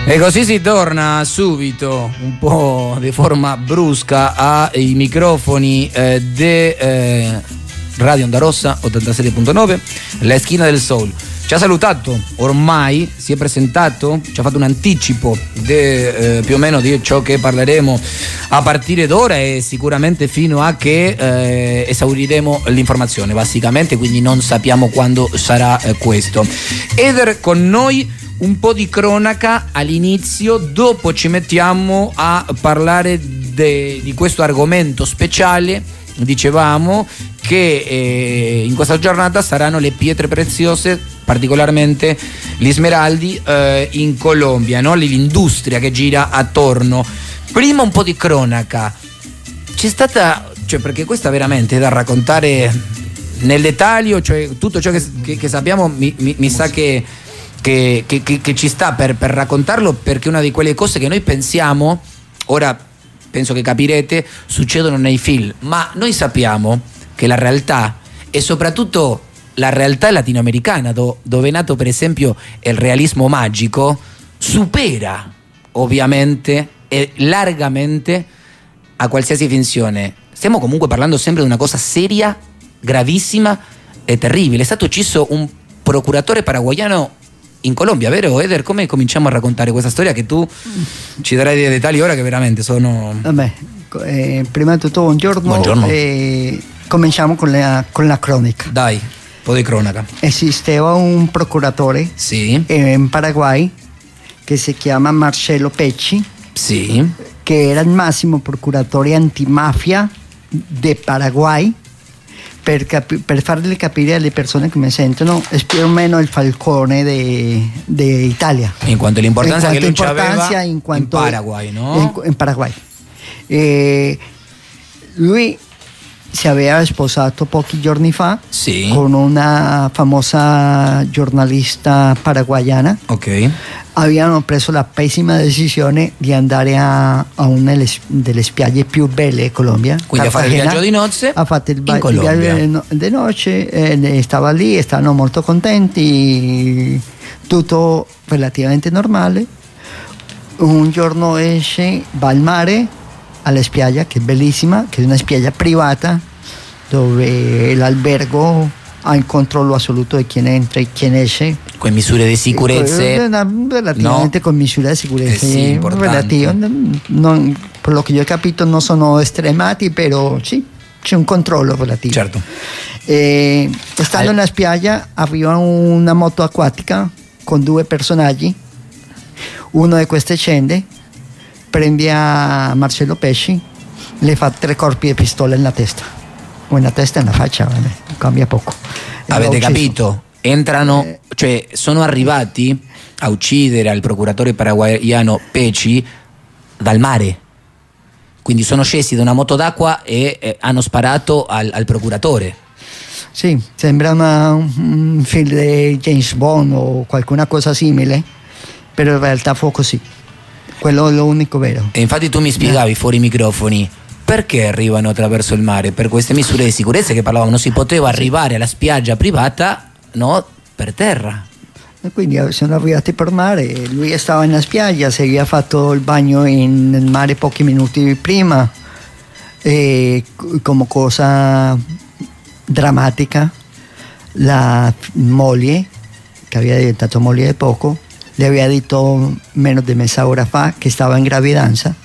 E così si torna subito, un po' di forma brusca, ai microfoni di Radio Onda Rossa 87.9, la Schina del Soul. Ci ha salutato, ormai si è presentato, ci ha fatto un anticipo più o meno di ciò che parleremo a partire d'ora e sicuramente fino a che esauriremo l'informazione, basicamente, quindi non sappiamo quando sarà questo. Eder con noi. Un po' di cronaca all'inizio, dopo ci mettiamo a parlare di questo argomento speciale. Dicevamo che in questa giornata saranno le pietre preziose, particolarmente gli smeraldi in Colombia, no? L'industria che gira attorno. Prima un po' di cronaca. C'è stata, perché questa veramente è da raccontare nel dettaglio, tutto ciò che sappiamo mi sa che ci sta per raccontarlo, perché è una di quelle cose che noi pensiamo, ora penso che capirete, succedono nei film, ma noi sappiamo che la realtà, e soprattutto la realtà latinoamericana, dove è nato per esempio il realismo magico, supera ovviamente e largamente a qualsiasi finzione. Stiamo comunque parlando sempre di una cosa seria, gravissima e terribile. È stato ucciso un procuratore paraguayano in Colombia, vero Eder? Come cominciamo a raccontare questa storia che tu ci darai dei dettagli ora che veramente sono... Vabbè, prima di tutto buongiorno. Cominciamo con la cronaca. Dai, un po' di cronaca. Esisteva un procuratore in Paraguay che si chiama Marcelo Pecci, che era il massimo procuratore antimafia di Paraguay. Per farle capire alle persone che mi sentono, è più o meno il Falcone di Italia. In quanto l'importanza che lui aveva in Paraguay, no? In Paraguay. Lui si aveva sposato pochi giorni fa con una famosa giornalista paraguayana. Ok. Avevano preso la pessima decisione di andare a una delle spiagge più belle di Colombia. Quindi Cartagena, a fare il viaggio di nozze. Ha fatto il viaggio di nozze, stava lì, stavano molto contenti, tutto relativamente normale. Un giorno esce, va al mare, alla spiaggia, che è bellissima, che è una spiaggia privata, dove l'albergo ha il controllo assoluto di chi entra e chi esce. Con misure di sicurezza? Relativamente, no? Con misure di sicurezza. Sì, per lo che io ho capito non sono estremati, però sì, c'è un controllo relativo. Certo. Stando nella spiaggia arriva una moto acquatica con due personaggi. Uno di questi scende, prende a Marcelo Pesci, le fa 3 colpi di pistola nella testa. O nella testa e nella faccia, vabbè, cambia poco. Avete capito? Entrano, sono arrivati a uccidere al procuratore paraguayano Pecci dal mare. Quindi sono scesi da una moto d'acqua e hanno sparato al procuratore. Sì, sembra un film di James Bond o qualcuna cosa simile, però in realtà fu così. Quello è l'unico vero. E infatti tu mi spiegavi fuori i microfoni perché arrivano attraverso il mare, per queste misure di sicurezza che parlavamo. Non si poteva arrivare alla spiaggia privata, no, per terra. E quindi sono arrivati per mare. Lui stava in spiaggia, si era fatto il bagno nel mare pochi minuti prima, e come cosa drammatica la moglie, che aveva diventato moglie di poco, le aveva detto meno di mezz'ora fa che stava in gravidanza.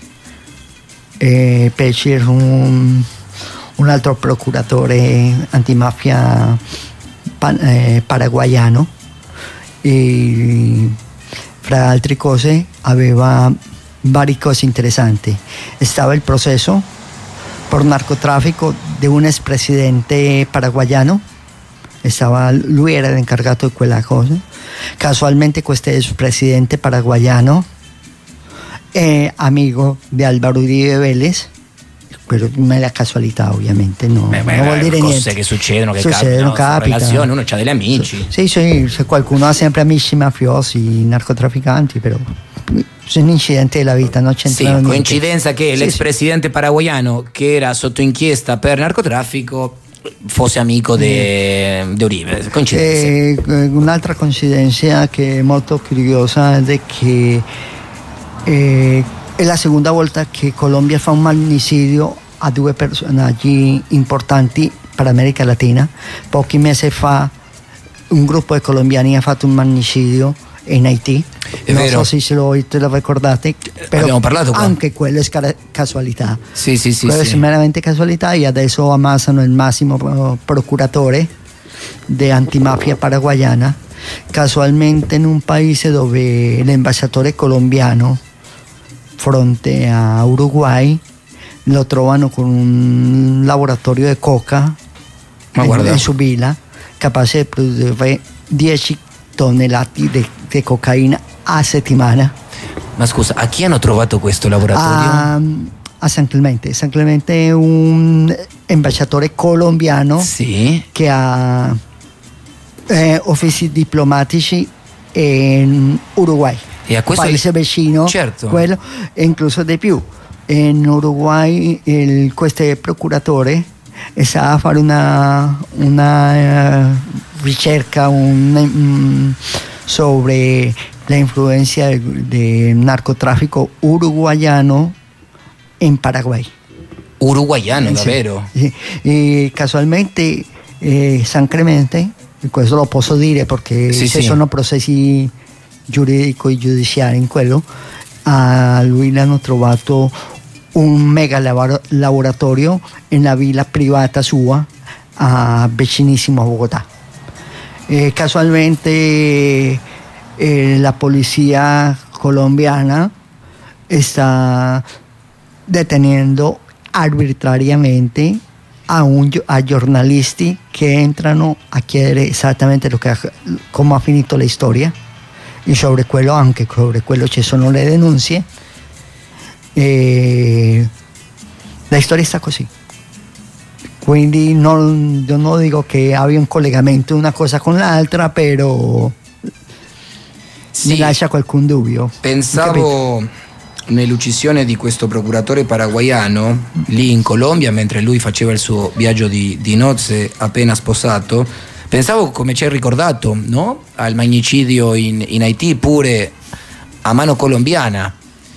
Pecci era un altro procuratore antimafia paraguayano, e fra altre cose aveva varie cose interessanti. Stava il processo per narcotraffico di un ex presidente paraguayano. Lui era l'incargato di quella cosa. Casualmente questo ex presidente paraguayano è amico di Álvaro Uribe Vélez, però non è la casualità, ovviamente, no, non vuol dire cose niente. Che succedono, che capita. Relazioni, uno ha degli amici. Sì, se qualcuno ha sempre amici mafiosi, narcotrafficanti, però sono incidenti della vita, non c'entrano niente. Coincidenza che l'ex presidente paraguayano, che era sotto inchiesta per narcotraffico, fosse amico di Uribe. Un'altra coincidenza che è molto curiosa è che è la seconda volta che Colombia fa un magnicidio a due personaggi importanti per America Latina. Pochi mesi fa un gruppo di colombiani ha fatto un magnicidio in Haitì. Non so se te lo ricordate, però abbiamo parlato qua. Anche quello è casualità. Sì, quello è meramente casualità, e adesso ammazzano il massimo procuratore di antimafia paraguayana, casualmente in un paese dove l'ambasciatore colombiano fronte a Uruguay lo trovano con un laboratorio di coca in su villa, capace di produrre 10 tonnellate di cocaina a settimana. Ma scusa, a chi hanno trovato questo laboratorio? A San Clemente. San Clemente è un ambasciatore colombiano che ha uffici diplomatici in Uruguay, e a questo paese vicino, certo, quello, e incluso di più. In Uruguay questo procuratore sta a fare una ricerca sobre la influencia del narcotráfico uruguayano in Paraguay. Uruguayano, davvero? Sì. E casualmente San Clemente, questo lo posso dire perché ci sono processi giuridici e giudiziari in quello, a lui l'hanno trovato un mega laboratorio in una villa privata sua vicinissimo a Bogotà. Casualmente la polizia colombiana sta detenendo arbitrariamente a giornalisti che entrano a chiedere esattamente come ha finito la storia, e sobre quello ci sono le denunce. La storia sta così. Quindi io non dico che abbia un collegamento una cosa con l'altra, però mi lascia qualche dubbio. Pensavo nell'uccisione di questo procuratore paraguayano lì in Colombia, mentre lui faceva il suo viaggio di nozze appena sposato. Pensavo, come ci hai ricordato, no? Al magnicidio in Haitì, pure a mano colombiana.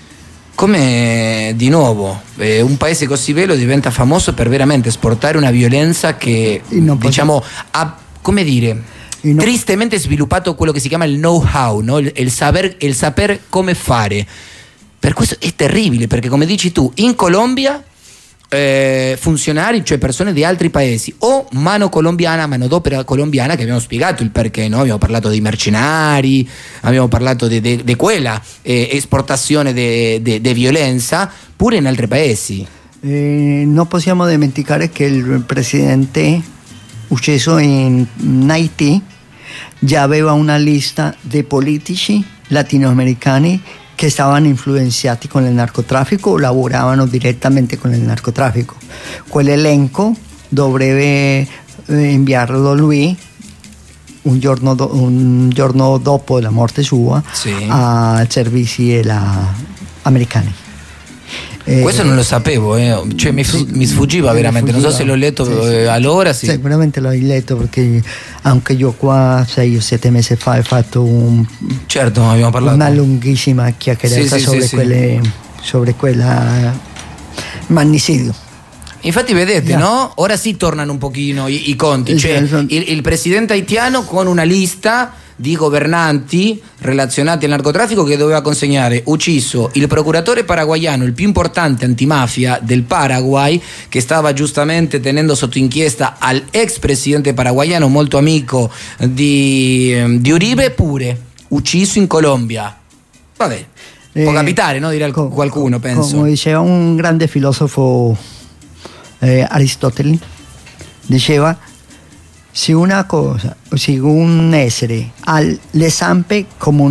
Come di nuovo un paese così bello diventa famoso per veramente esportare una violenza che, diciamo, ha, come dire, tristemente sviluppato quello che si chiama il know-how, no? il saper come fare. Per questo è terribile, perché come dici tu, in Colombia funzionari, cioè persone di altri paesi, o manodopera colombiana, che abbiamo spiegato il perché, no? Abbiamo parlato dei mercenari, abbiamo parlato di quella esportazione di violenza pure in altri paesi. Non possiamo dimenticare che il presidente ucciso in Haitì già aveva una lista di politici latinoamericani che stavano influenzati con il narcotraffico o lavoravano direttamente con il narcotraffico. Quell'elenco dovrebbe inviarlo lui un giorno dopo la morte sua ai servizi americani. Questo non lo sapevo, cioè mi sfuggiva veramente, non so se l'ho letto allora. Sì. Sicuramente l'ho letto, perché anche io qua 6 o 7 mesi fa ho fatto abbiamo parlato. Una lunghissima chiacchierata sobre quella magnicidio. Infatti vedete, no? Ora sì tornano un pochino i conti, cioè il presidente haitiano con una lista di governanti relazionati al narcotraffico che doveva consegnare ucciso il procuratore paraguayano, il più importante antimafia del Paraguay, che stava giustamente tenendo sotto inchiesta al ex presidente paraguayano, molto amico di Uribe, pure ucciso in Colombia. Vabbè, può capitare, no? Dirà qualcuno, penso. Come diceva un grande filosofo, Aristotele, diceva: se una cosa, se un essere ha le zampe come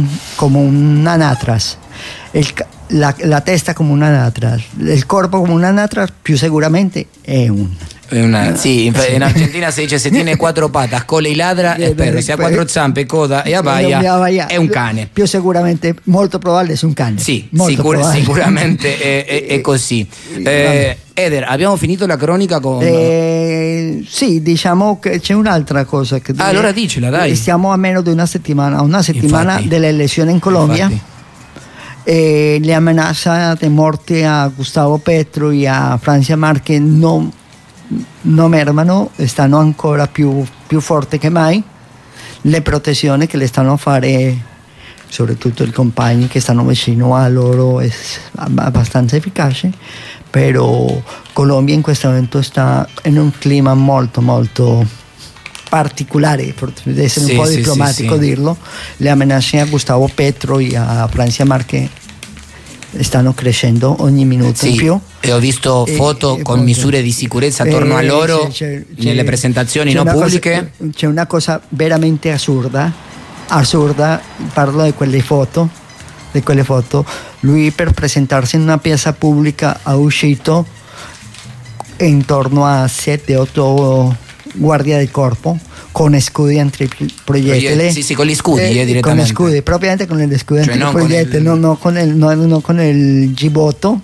un anatras, la testa come un anatras, il corpo come un anatras, più sicuramente è un Sì, in Argentina si dice se tiene quattro patas, cola y ladra è perro, se ha quattro zampe, coda e abbaia è un cane. Più sicuramente, molto probabile è un cane. Sì, sicuramente è così. Eder, abbiamo finito la cronaca con... sì, diciamo che c'è un'altra cosa che... allora dicela, dai. Stiamo a meno di una settimana Infatti. delle elezioni in Colombia. Le amenaze di morte a Gustavo Petro e a Francia Márquez non mermano, stanno ancora più forti che mai. Le protezioni che le stanno a fare, soprattutto i compagni che stanno vicino a loro, è abbastanza efficace. Però Colombia in questo momento sta in un clima molto molto particolare, deve essere un po' diplomatico dirlo. Le amenaze a Gustavo Petro e a Francia Márquez stanno crescendo ogni minuto in più. E ho visto foto con misure di sicurezza attorno a loro nelle presentazioni non pubbliche. C'è una cosa veramente assurda, parlo di quelle foto. Lui per presentarsi in una piazza pubblica ha uscito intorno a 7-8 guardie del corpo con scudi antiproiettili. Sì, con gli scudi direttamente. Con scudi, propriamente con gli scudi antiproiettili, non con il giubbotto,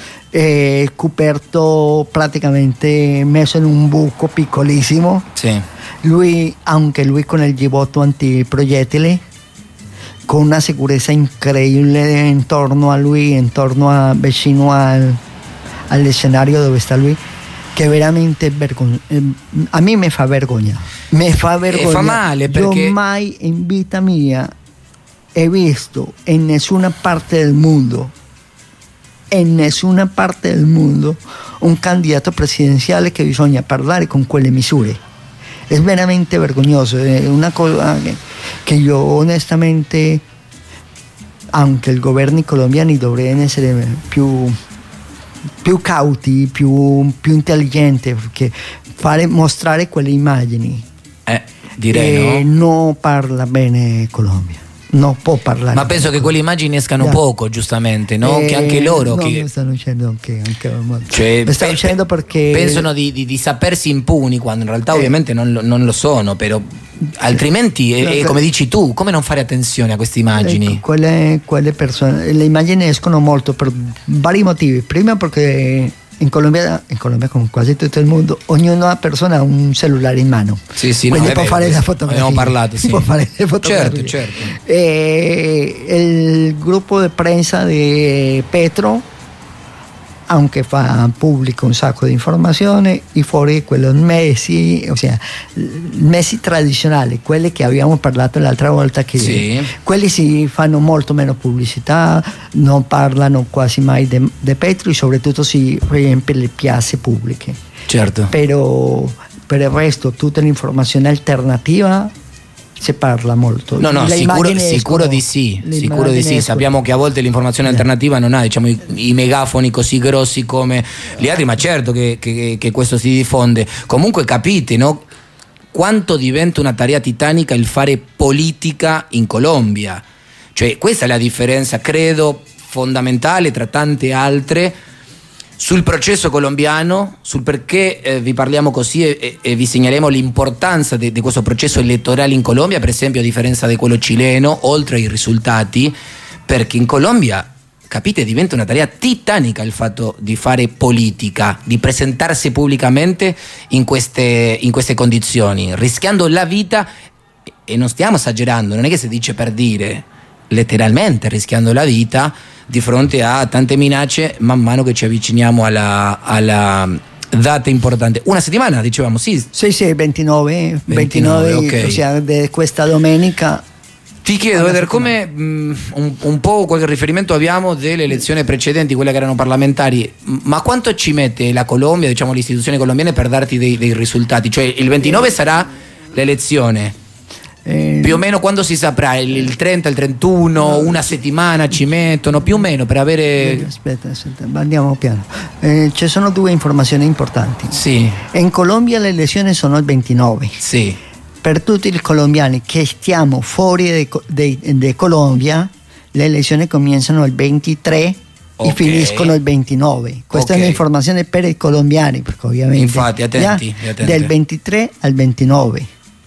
coperto praticamente, messo in un buco piccolissimo. Sì. Anche lui con il giubbotto antiproiettili, con una sicurezza incredibile intorno a lui, vicino all'escenario dove sta lui, che veramente a me mi fa vergogna. E fa male perché io mai in vita mia he visto in nessuna parte del mondo un candidato presidenziale che bisogna parlare con quelle misure. È veramente vergognoso, è una cosa che io onestamente, anche i governi colombiani dovrebbero essere più cauti, più intelligenti, perché mostrare quelle immagini direi non parla bene Colombia, non può parlare. Ma penso che quelle immagini escano poco, giustamente, no? Che anche loro mi stanno dicendo anche cioè, mi stanno dicendo perché pensano di sapersi impuni quando in realtà ovviamente non lo sono, però altrimenti come dici tu, come non fare attenzione a queste immagini? Quelle persone, le immagini escono molto per vari motivi. Prima perché in Colombia come quasi tutto il mondo, ognuna persona ha un cellulare in mano, quindi può fare la fotografia. Abbiamo parlato, sì. Può fare le fotografie. Certo. Il gruppo di prensa di Petro, anche fa pubblico un sacco di informazioni, e fuori quelli mesi, mesi tradizionali, quelli che abbiamo parlato l'altra volta, che quelli si fanno molto meno pubblicità, non parlano quasi mai di Petro e soprattutto si riempie le piazze pubbliche. Certo. Però per il resto tutta l'informazione alternativa si parla molto. No, sicuro di sì. Sappiamo che a volte l'informazione alternativa non ha, diciamo, i megafoni così grossi come gli altri, ma certo che questo si diffonde. Comunque capite, no? Quanto diventa una tarea titanica il fare politica in Colombia. Cioè, questa è la differenza, credo, fondamentale tra tante altre, sul processo colombiano, sul perché vi parliamo così e vi segnaliamo l'importanza di questo processo elettorale in Colombia, per esempio a differenza di quello cileno, oltre ai risultati, perché in Colombia, capite, diventa una tarea titanica il fatto di fare politica, di presentarsi pubblicamente in queste condizioni, rischiando la vita, e non stiamo esagerando, non è che si dice per dire, letteralmente rischiando la vita di fronte a tante minacce man mano che ci avviciniamo alla data importante. Una settimana, dicevamo, sì. Sì, 29, okay. Di questa domenica. Ti chiedo, Eder, come un po' qualche riferimento abbiamo delle elezioni precedenti, quelle che erano parlamentari, ma quanto ci mette la Colombia, diciamo le istituzioni colombiane, per darti dei risultati? Cioè il 29 sarà l'elezione. Più o meno quando si saprà? Il 30, il 31, una settimana ci mettono più o meno per avere... Aspetta, andiamo piano. Ci sono due informazioni importanti. Sì. In Colombia le elezioni sono il 29. Sì. Per tutti i colombiani che stiamo fuori di Colombia, le elezioni cominciano il 23 e finiscono il 29. Questa è un'informazione per i colombiani, perché ovviamente infatti, attenti. Del 23 al 29.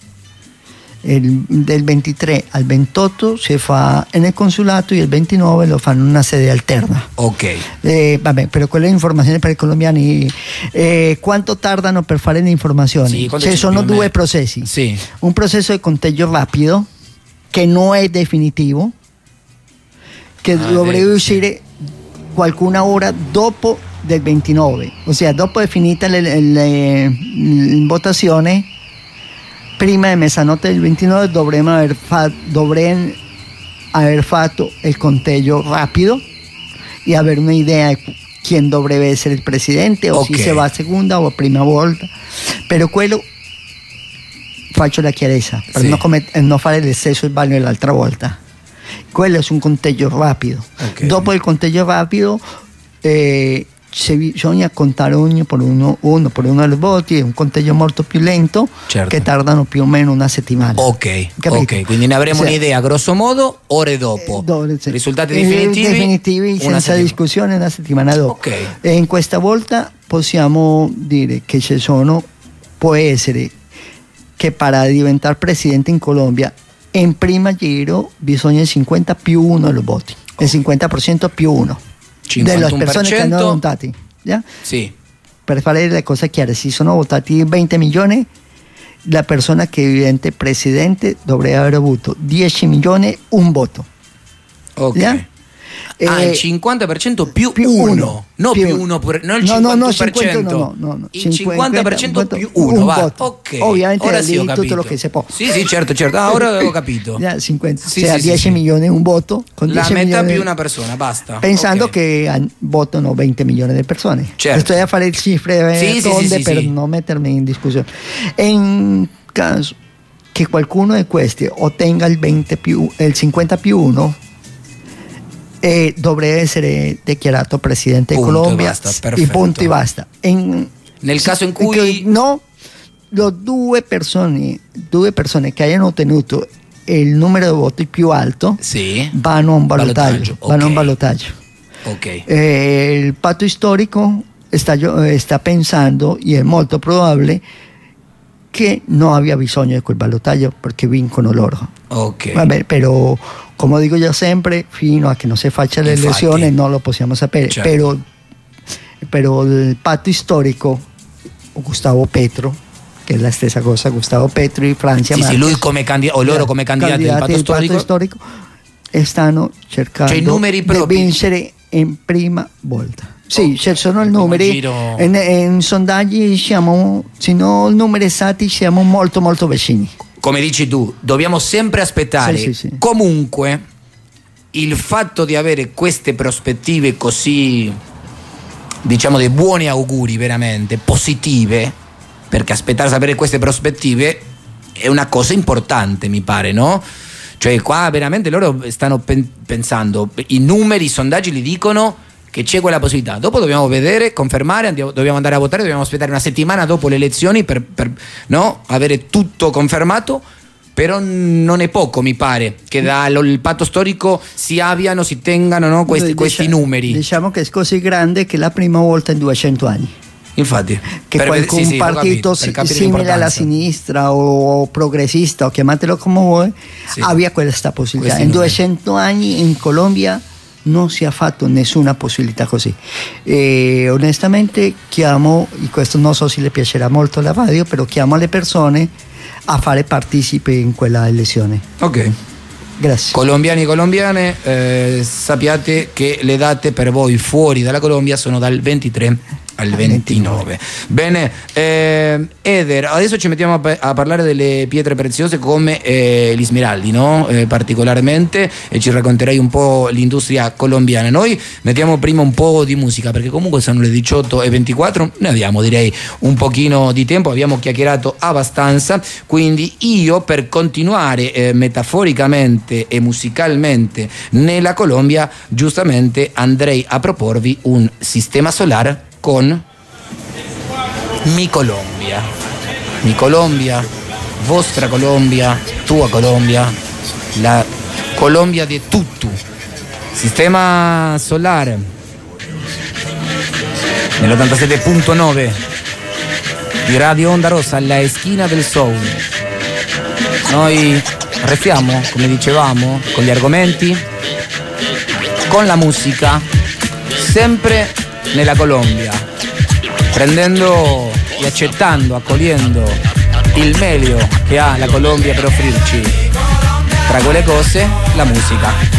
Del 23 al 28 si fa nel consolato e il 29 lo fanno in una sede alterna. Vabbè, però quella è informazione per i colombiani. Quanto tardano per fare le informazioni? Ci sono due processi. Un processo di conteggio rapido che non è definitivo, che dovrebbe uscire qualcuna ora dopo del 29, ossia dopo è finita la votazione. Prima di mezzanotte del 29 dovremmo aver fatto il conteggio rapido e avere un'idea di chi dovrebbe essere il presidente, o se va a seconda o a prima volta. Però quello faccio la chiarezza per non fare lo stesso sbaglio dell'altra volta. Quello è un conteggio rapido. Dopo il conteggio rapido bisogna contare uno per uno dei voti. È un conteggio molto più lento, che tardano più o meno una settimana. Quindi ne avremo un'idea grosso modo ore dopo. Risultati definitivi senza discussione una settimana dopo. E in questa volta possiamo dire che può essere che per diventare presidente in Colombia in prima giro bisogna il 50 più 1 dei voti, il 50% più 1 delle persone che hanno votato. Per fare le cose chiare, si sono votati 20 milioni, la persona che diventa presidente dovrebbe aver avuto 10 milioni un voto. Il 50% più 1, non più 1, non il 51%, no, il 50% più 1, va. Ovviamente ora lì ho capito. Tutto lo che si può. Sì, certo, ora avevo capito. 50, 10 milioni un voto, con la 10 metà milioni, più una persona, basta. Pensando che votano 20 milioni di persone. Sto a fare cifre tonde per non mettermi in discussione. E in caso che qualcuno di questi ottenga il 50 più 1, e dovrebbe essere dichiarato presidente di Colombia, i punti basta. Nel caso in cui le due persone che hanno ottenuto il numero di voti più alto vanno a un ballottaggio. Il patto storico sta pensando, e è molto probabile che non abbia bisogno di quel ballottaggio perché vincono loro. Vabbè, però come dico io sempre, fino a che non si faccia l'elezione non lo possiamo sapere. Però il patto storico, Gustavo Petro, che è la stessa cosa, Gustavo Petro in Francia, lui come candidato, o loro come candidati del patto storico, stanno cercando di vincere in prima volta. Ci sono i numeri, in sondaggi siamo, se no i numeri esatti, siamo molto molto vicini. Come dici tu, dobbiamo sempre aspettare. Comunque, il fatto di avere queste prospettive così, diciamo, dei buoni auguri veramente positive, perché aspettare sapere queste prospettive è una cosa importante, mi pare, no? Cioè qua veramente loro stanno pensando, i numeri, i sondaggi li dicono che c'è quella possibilità. Dopo dobbiamo vedere, confermare, dobbiamo andare a votare, dobbiamo aspettare una settimana dopo le elezioni per avere tutto confermato, però non è poco, mi pare, che dal patto storico si tengano questi numeri. Diciamo che è così grande che è la prima volta in 200 anni. Infatti, che qualcun partito simile alla sinistra o progressista, o chiamatelo come vuoi, abbia questa possibilità. In 200 anni in Colombia non si è fatto nessuna possibilità così. E onestamente chiamo, e questo non so se le piacerà molto alla radio, però chiamo le persone a fare partecipi in quella elezione. Grazie. Colombiani e colombiane, sappiate che le date per voi fuori dalla Colombia sono dal 23 al 29. Bene, Eder, adesso ci mettiamo a parlare delle pietre preziose come gli smeraldi, no? Particolarmente, e ci racconterai un po' l'industria colombiana. Noi mettiamo prima un po' di musica, perché comunque sono le 18:24, ne abbiamo direi un pochino di tempo, abbiamo chiacchierato abbastanza, quindi io, per continuare metaforicamente e musicalmente nella Colombia, giustamente andrei a proporvi un sistema solare con Mi Colombia. Mi Colombia, vostra Colombia, tua Colombia, la Colombia di tutto. Sistema solare nell'87.9 di Radio Onda Rossa, alla Schina del Soul. Noi restiamo, come dicevamo, con gli argomenti, con la musica, sempre nella Colombia, prendendo e accettando, accogliendo il meglio che ha la Colombia per offrirci. Tra quelle cose, la musica.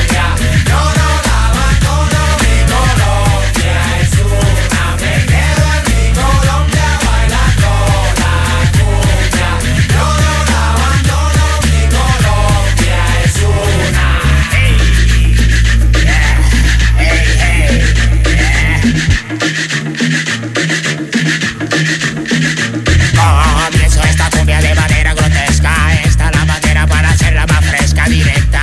Comienzo esta cumbia de manera grotesca, esta la manera para hacerla más fresca, directa.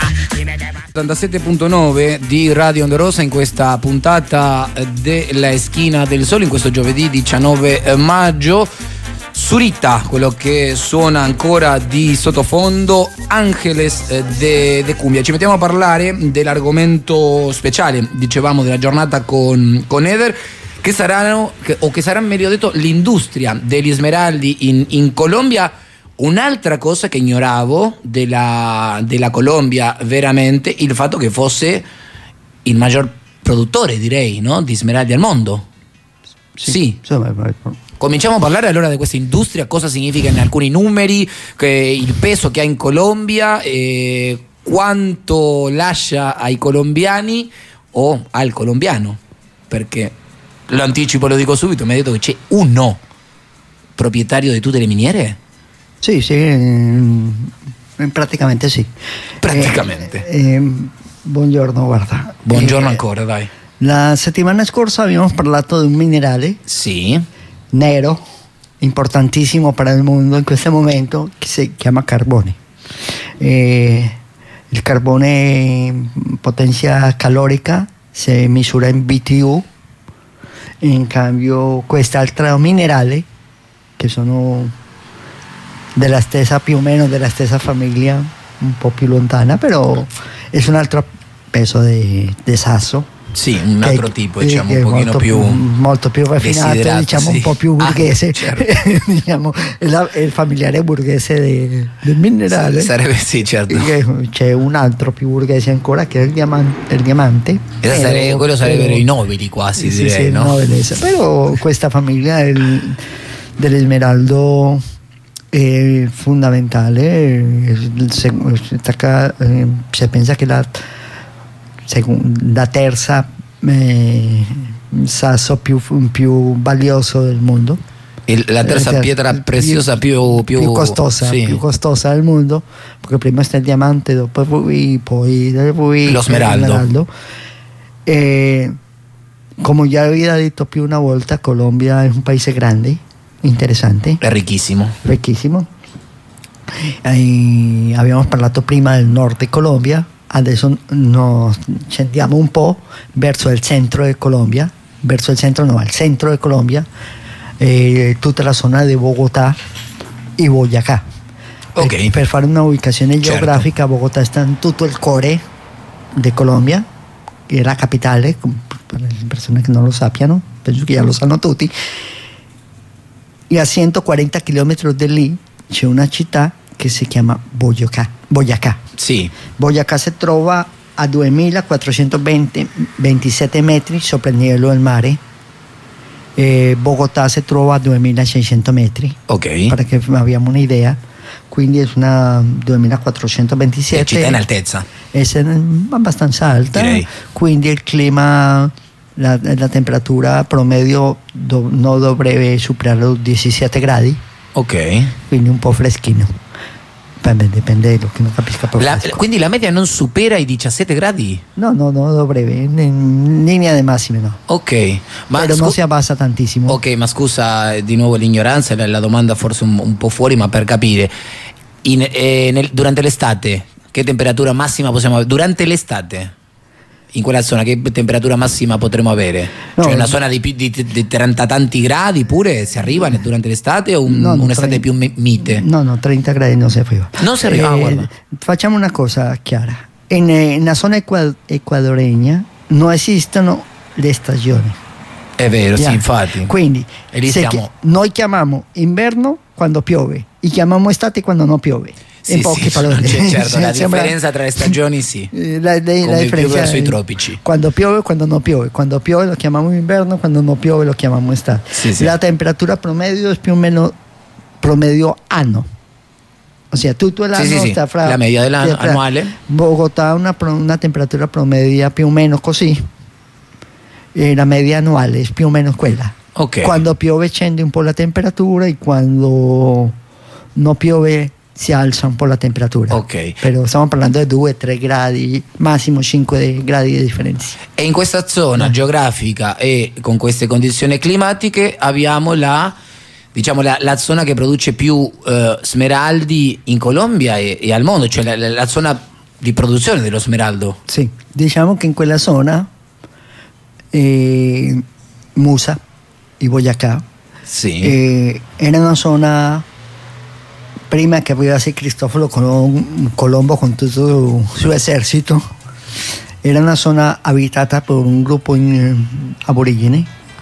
87.9 di Radio Onda Rossa in questa puntata della Schina del Sole, in questo giovedì 19 maggio. Zurita, quello che suona ancora di sottofondo, Angeles de Cumbia. Ci mettiamo a parlare dell'argomento speciale, dicevamo, della giornata con Eder, che saranno, che sarà meglio detto, l'industria degli smeraldi in Colombia. Un'altra cosa che ignoravo della Colombia, veramente, il fatto che fosse il maggior produttore, direi, no? Di smeraldi al mondo. Sì. Cominciamo a parlare allora di questa industria, cosa significa in alcuni numeri, il peso che ha in Colombia, quanto lascia ai colombiani o al colombiano, perché lo anticipo, lo dico subito, mi ha detto che c'è uno proprietario di tutte le miniere? Sì, praticamente sì. Praticamente. Buongiorno, guarda. Buongiorno ancora, dai. La settimana scorsa abbiamo parlato di un minerale, sì, nero, importantissimo per il mondo in questo momento, che si chiama carbone. Il carbone, potenza calorica, si misura in BTU. In cambio quest'altro minerale, che sono della stessa, più o meno della stessa famiglia, un po' più lontana, però è un altro peso di sasso. Sì, un altro tipo, diciamo, un pochino molto più raffinato, diciamo, sì. Un po' più burghese, certo. Diciamo, è il familiare burghese del minerale. Sarebbe, sì, certo. C'è un altro più burghese ancora, che è il diamante. Quello sarebbero i nobili quasi, sì, direi, sì, no? Nobilese. Però questa famiglia dell'esmeraldo è fondamentale. Si pensa che la terza sasso più valioso del mondo, la terza pietra preziosa più costosa, sì, più costosa del mondo, perché prima sta il diamante, dopo poi lo smeraldo. Come già avevo detto più una volta, Colombia è un paese grande, interessante, è ricchissimo. Abbiamo parlato prima del nord di Colombia. Adesso ci andiamo un po' verso il centro di Colombia, al centro di Colombia, tutta la zona di Bogotà e Boyacá. Okay. Per fare una ubicazione geografica, certo. Bogotà sta in tutto il cuore di Colombia, che è la capitale, per le persone che non lo sappiano, penso che già lo sanno tutti. E a 140 km di lì c'è una città che si chiama Boyacá. Sì. Boyacá si trova a 2427 metri sopra il livello del mare. Bogotà si trova a 2600 metri. Ok. Perché abbiamo un'idea. Quindi è una 2427. Città in altezza. È abbastanza alta. Direi. Quindi il clima, la temperatura promedio non dovrebbe superare i 17 gradi. Ok. Quindi un po' freschino. Dipende, lo che non capisca proprio. Quindi la media non supera i 17 gradi? No, dovrebbe, in linea di massime no. Ok, ma però non si abbassa tantissimo. Ok, ma scusa di nuovo l'ignoranza, la domanda forse un po' fuori, ma per capire, durante l'estate che temperatura massima possiamo avere? Durante l'estate? In quella zona che temperatura massima potremo avere? No, cioè una zona di più di 30 tanti gradi pure si arriva durante l'estate o un'estate 30, più mite? No, 30 gradi non si arriva. Non si arriva, guarda. Facciamo una cosa chiara. Nella zona ecuadoregna non esistono le stagioni. È vero, sì, infatti. Quindi E lì siamo... noi chiamiamo inverno quando piove e chiamiamo estate quando non piove. In poche parole. Certo, la differenza tra le stagioni sì. La differenza più verso i tropici. Quando piove, quando non piove. Quando piove lo chiamiamo inverno, quando non piove lo chiamiamo estate. Sì. La temperatura promedio es più o meno promedio anno. O sea, tutto l'anno sta fra... La media dell'anno annuale. Bogotà una temperatura promedia più o meno così. E la media annuale è più o meno quella. Okay. Quando piove scende un po' la temperatura e quando non piove si alza un po' la temperatura. Ok. Però stiamo parlando di 2-3 gradi, massimo 5 gradi di differenza. E in questa zona geografica e con queste condizioni climatiche abbiamo la zona che produce più smeraldi in Colombia e al mondo, cioè la zona di produzione dello smeraldo. Sì, diciamo che in quella zona Musa e Boyacá era una zona, prima che arrivasse Cristoforo Colombo con tutto il suo esercito, era una zona abitata per un gruppo aborigene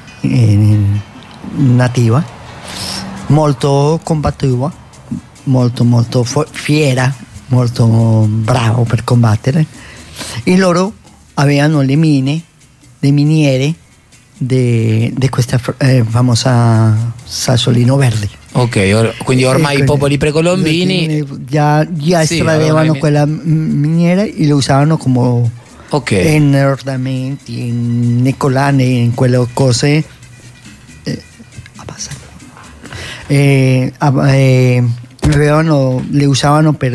nativa, molto combattiva, molto fiera, molto bravo per combattere, e loro avevano le miniere di questa famosa sassolino verde. Ok, quindi ormai i popoli precolombini già estraevano quella miniera e lo usavano come in ornamenti, in collane, in quelle cose. Le usavano per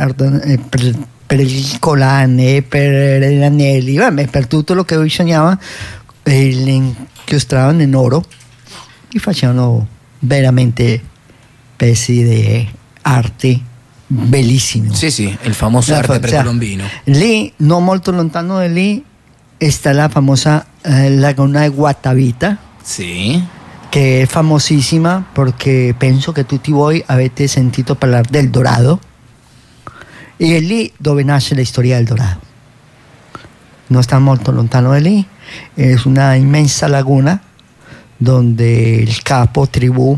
il collane, per gli anelli, per tutto lo che bisognava, le inchiostravano in oro e facevano veramente pezzi di arte bellissimi. Sì, il famoso arte precolombino. Lì, non molto lontano di lì, sta la famosa laguna di Guatavita. Sì. Che è famosissima perché penso che tutti voi avete sentito parlare del Dorado, e è lì dove nasce la storia del Dorado. Non sta molto lontano di lì, è una immensa laguna donde il capo tribù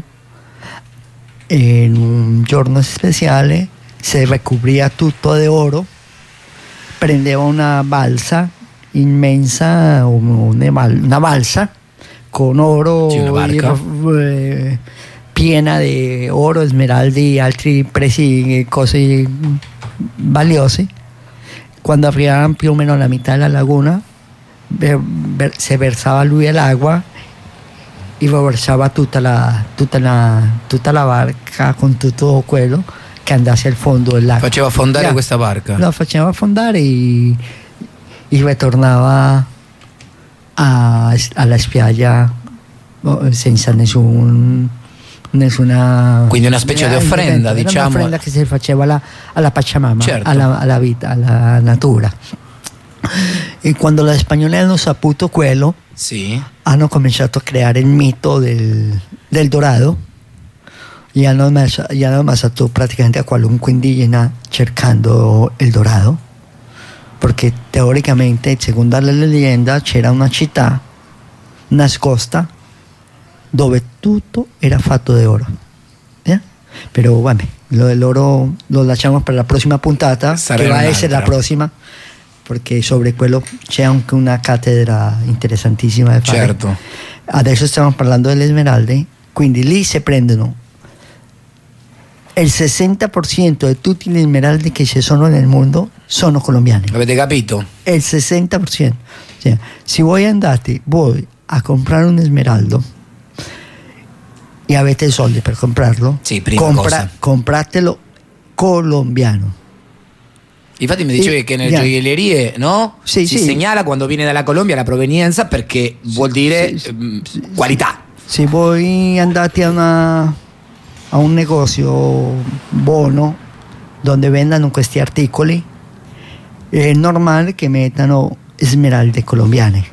in un giorno speciale si ricopria tutto di oro, prendeva una balsa immensa, una balsa con oro, piena di oro, smeraldi e altri prezzi, cose valiose. Quando arrivavano più o meno alla metà della laguna, se versava lui all'acqua e versava tutta la barca con tutto quello che andasse al fondo dell'acqua. Faceva affondare questa barca? Lo faceva affondare e ritornava alla spiaggia senza nessuna, quindi una specie di offrenda, diciamo. Una offrenda che si faceva alla Pachamama, certo, alla vita, alla natura. E quando gli spagnoli hanno saputo quello, hanno cominciato a creare il mito del Dorado e hanno ammazzato praticamente a qualunque indigena cercando il Dorado, perché teoricamente, secondo la leggenda, c'era una città nascosta dove tutto era fatto di oro. Però vabbè, lo dell'oro lo lasciamo per la prossima puntata, che va a essere la prossima, perché sobre quello c'è anche una cattedra interessantissima da fare. Certo. Adesso stiamo parlando delle smeralde, quindi lì si prendono il 60% di tutti gli smeraldi che ci sono nel mondo sono colombiani. Avete capito? Il 60%. Cioè, se voi andate voi a comprare un smeraldo e avete i soldi per comprarlo, compratelo colombiano. Infatti mi dicevi che nelle gioiellerie, no? Si segnala quando viene dalla Colombia la provenienza, perché vuol dire qualità. Se voi andate a un negozio buono dove vendano questi articoli, è normale che mettano smeralde colombiane,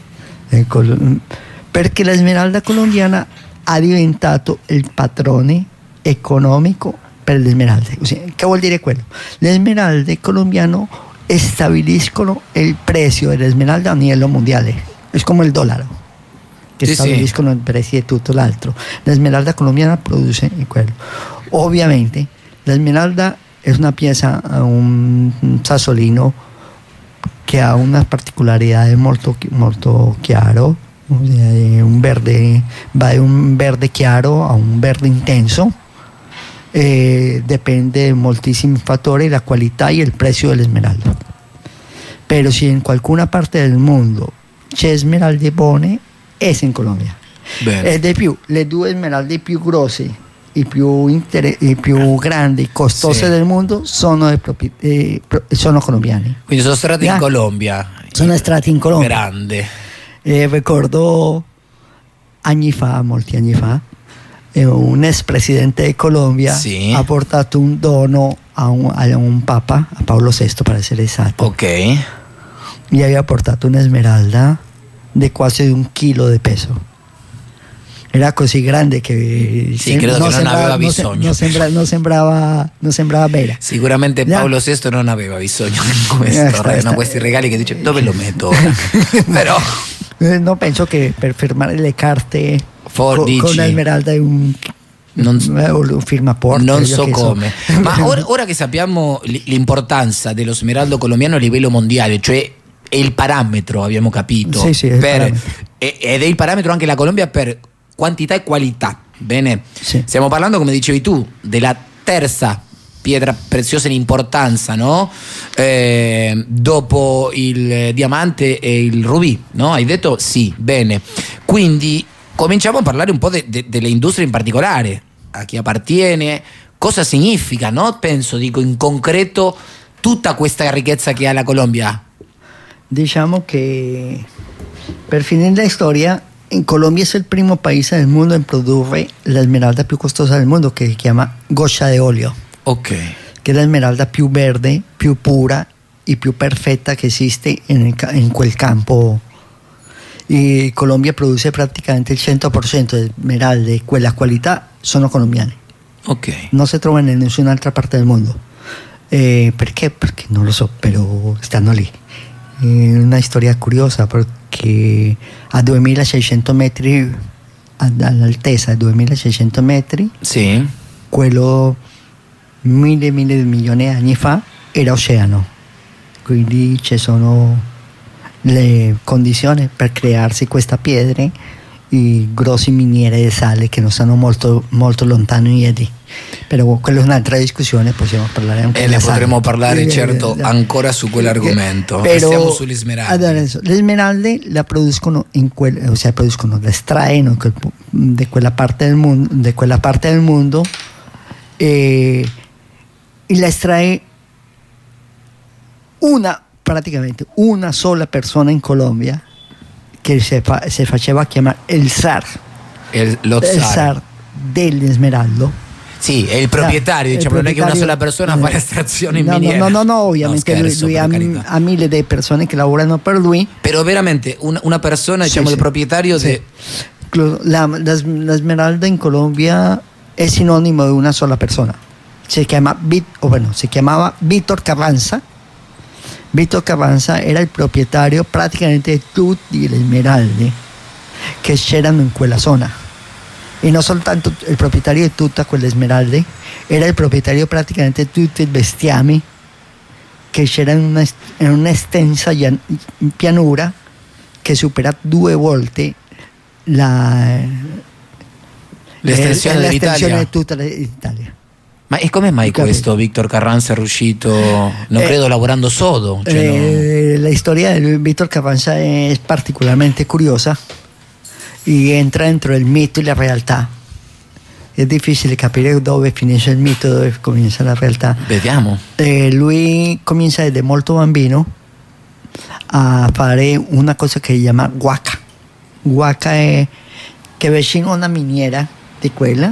perché la smeralda colombiana ha diventato il padrone economico per le smeralde. Che vuol dire quello? Le smeralde colombiane stabiliscono il prezzo delle smeralde a livello mondiale, è come il dollaro. che stabiliscono i prezzi di tutto l'altro. La Esmeralda colombiana produce quello. Ovviamente la Esmeralda è una pieza, un sassolino che ha una particolarità molto, molto chiaro, un verde, va da un verde chiaro a un verde intenso. Depende de moltísimos factores, la calidad y el precio del esmeralda. Pero si en alguna parte del mundo c'è esmeralda buone, è in Colombia. E di più, le due esmeralde più grosse, i più grandi, costose del mondo sono colombiani. Quindi sono stati in Colombia. Sono stati in Colombia. Grande. Ricordo molti anni fa, un ex presidente di Colombia ha portato un dono a un papa, a Paolo VI per essere esatto. Ok. Gli aveva portato un'esmeralda di quasi 1 chilo di peso. Era così grande che credo che non aveva bisogno. Non sembrava vera. Sicuramente Paolo VI non aveva bisogno di questo. Questi regali che dice dove lo metto ora? Però no, penso che per firmare le carte con l'Esmeralda è un firma porta. Non so come. Ma ora che sappiamo l'importanza dello smeraldo colombiano a livello mondiale, cioè è il parametro, abbiamo capito. Sì, ed è il parametro anche la Colombia per quantità e qualità. Bene, stiamo parlando, come dicevi tu, della terza pietra preziosa in importanza, no? Dopo il diamante e il rubì, no? Hai detto sì, bene. Quindi cominciamo a parlare un po' delle industrie in particolare, a chi appartiene, cosa significa, no? Dico in concreto tutta questa ricchezza che ha la Colombia. Diciamo che per finire la storia, in Colombia è il primo paese del mondo a produrre la esmeralda più costosa del mondo, che si chiama goccia de olio. Ok. Che è la esmeralda più verde, più pura e più perfetta che esiste in quel campo. E Colombia produce praticamente il 100% di esmeralde di quella qualità sono colombiane. Ok. Non si trovano in nessun'altra parte del mondo. Perché? Perché non lo so, però stanno lì. Una storia curiosa, perché a 2600 metri, all'altezza di 2600 metri, quello 1000 milioni di anni fa era oceano, quindi ci sono le condizioni per crearsi questa pietra, i grossi miniere di sale che non stanno molto, molto lontani di lì. Però quella è un'altra discussione, possiamo parlare anche ne potremo parlare certo ancora su quell'argomento. Stiamo sulle smeralde. Adesso, le smeralde la producono producono, la estraen di quella parte del mondo, e la estrae praticamente una sola persona in Colombia, che si faceva chiamare il zar. Lo zar dell'esmeraldo. Sì, è il proprietario, diciamo, non è che una sola persona fa l'estrazione in miniera. No, ovviamente lui ha mille di persone che lavorano per lui. Però veramente una persona, diciamo, il proprietario la smeralda in Colombia è sinonimo di una sola persona. Si chiamava Víctor Carranza. Víctor Carranza era il proprietario praticamente di tutte le smeralde che c'erano in quella zona. E non soltanto il proprietario di tutta quelle smeralde, era il proprietario praticamente di tutti i bestiami che c'erano in un'estensa pianura che supera 2 volte l'estensione di tutta l'Italia. Ma e come mai questo Víctor Carranza è riuscito, non credo lavorando sodo? La storia di Víctor Carranza è particolarmente curiosa e entra dentro il mito e la realtà. È difficile capire dove finisce il mito e dove comincia la realtà. Vediamo. Lui comincia da molto bambino a fare una cosa che si chiama huaca. Huaca è che vicino a una miniera di quella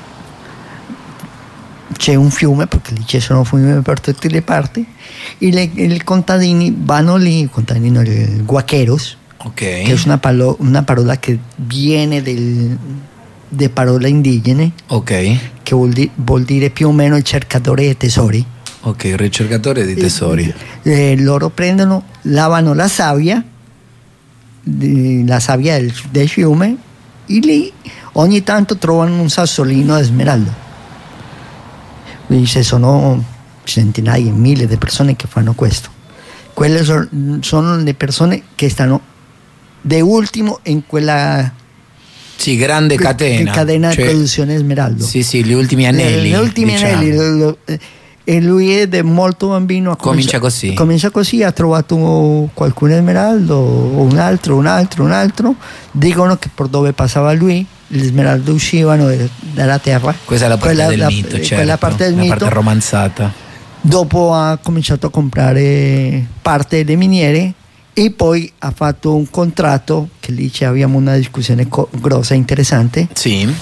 c'è un fiume, perché lì ci sono fiumi per tutte le parti, e i contadini vanno lì, i guacheros, che è una parola che viene de parola indigene, che vuol dire più o meno il cercatore di tesori. Ok, il ricercatore di tesori. Loro prendono, lavano la sabbia la sabbia del fiume e lì ogni tanto trovano un sassolino di smeraldo. Dice, sono centinaia, mille di persone che fanno questo. Quelle sono le persone che stanno de ultimo in quella grande catena, di produzione smeraldo. Sì, gli ultimi anelli. Gli ultimi anelli. E lui è molto bambino. Comincia così. Comincia così, ha trovato qualcuno smeraldo, un altro. Dicono che per dove passava lui, gli smeraldi uscivano dalla terra. Questa è la parte del mito, certo. Quella parte del mito. La parte romanzata. Dopo ha cominciato a comprare parte delle miniere e poi ha fatto un contratto, che lì abbiamo una discussione grossa, interessante. Sì.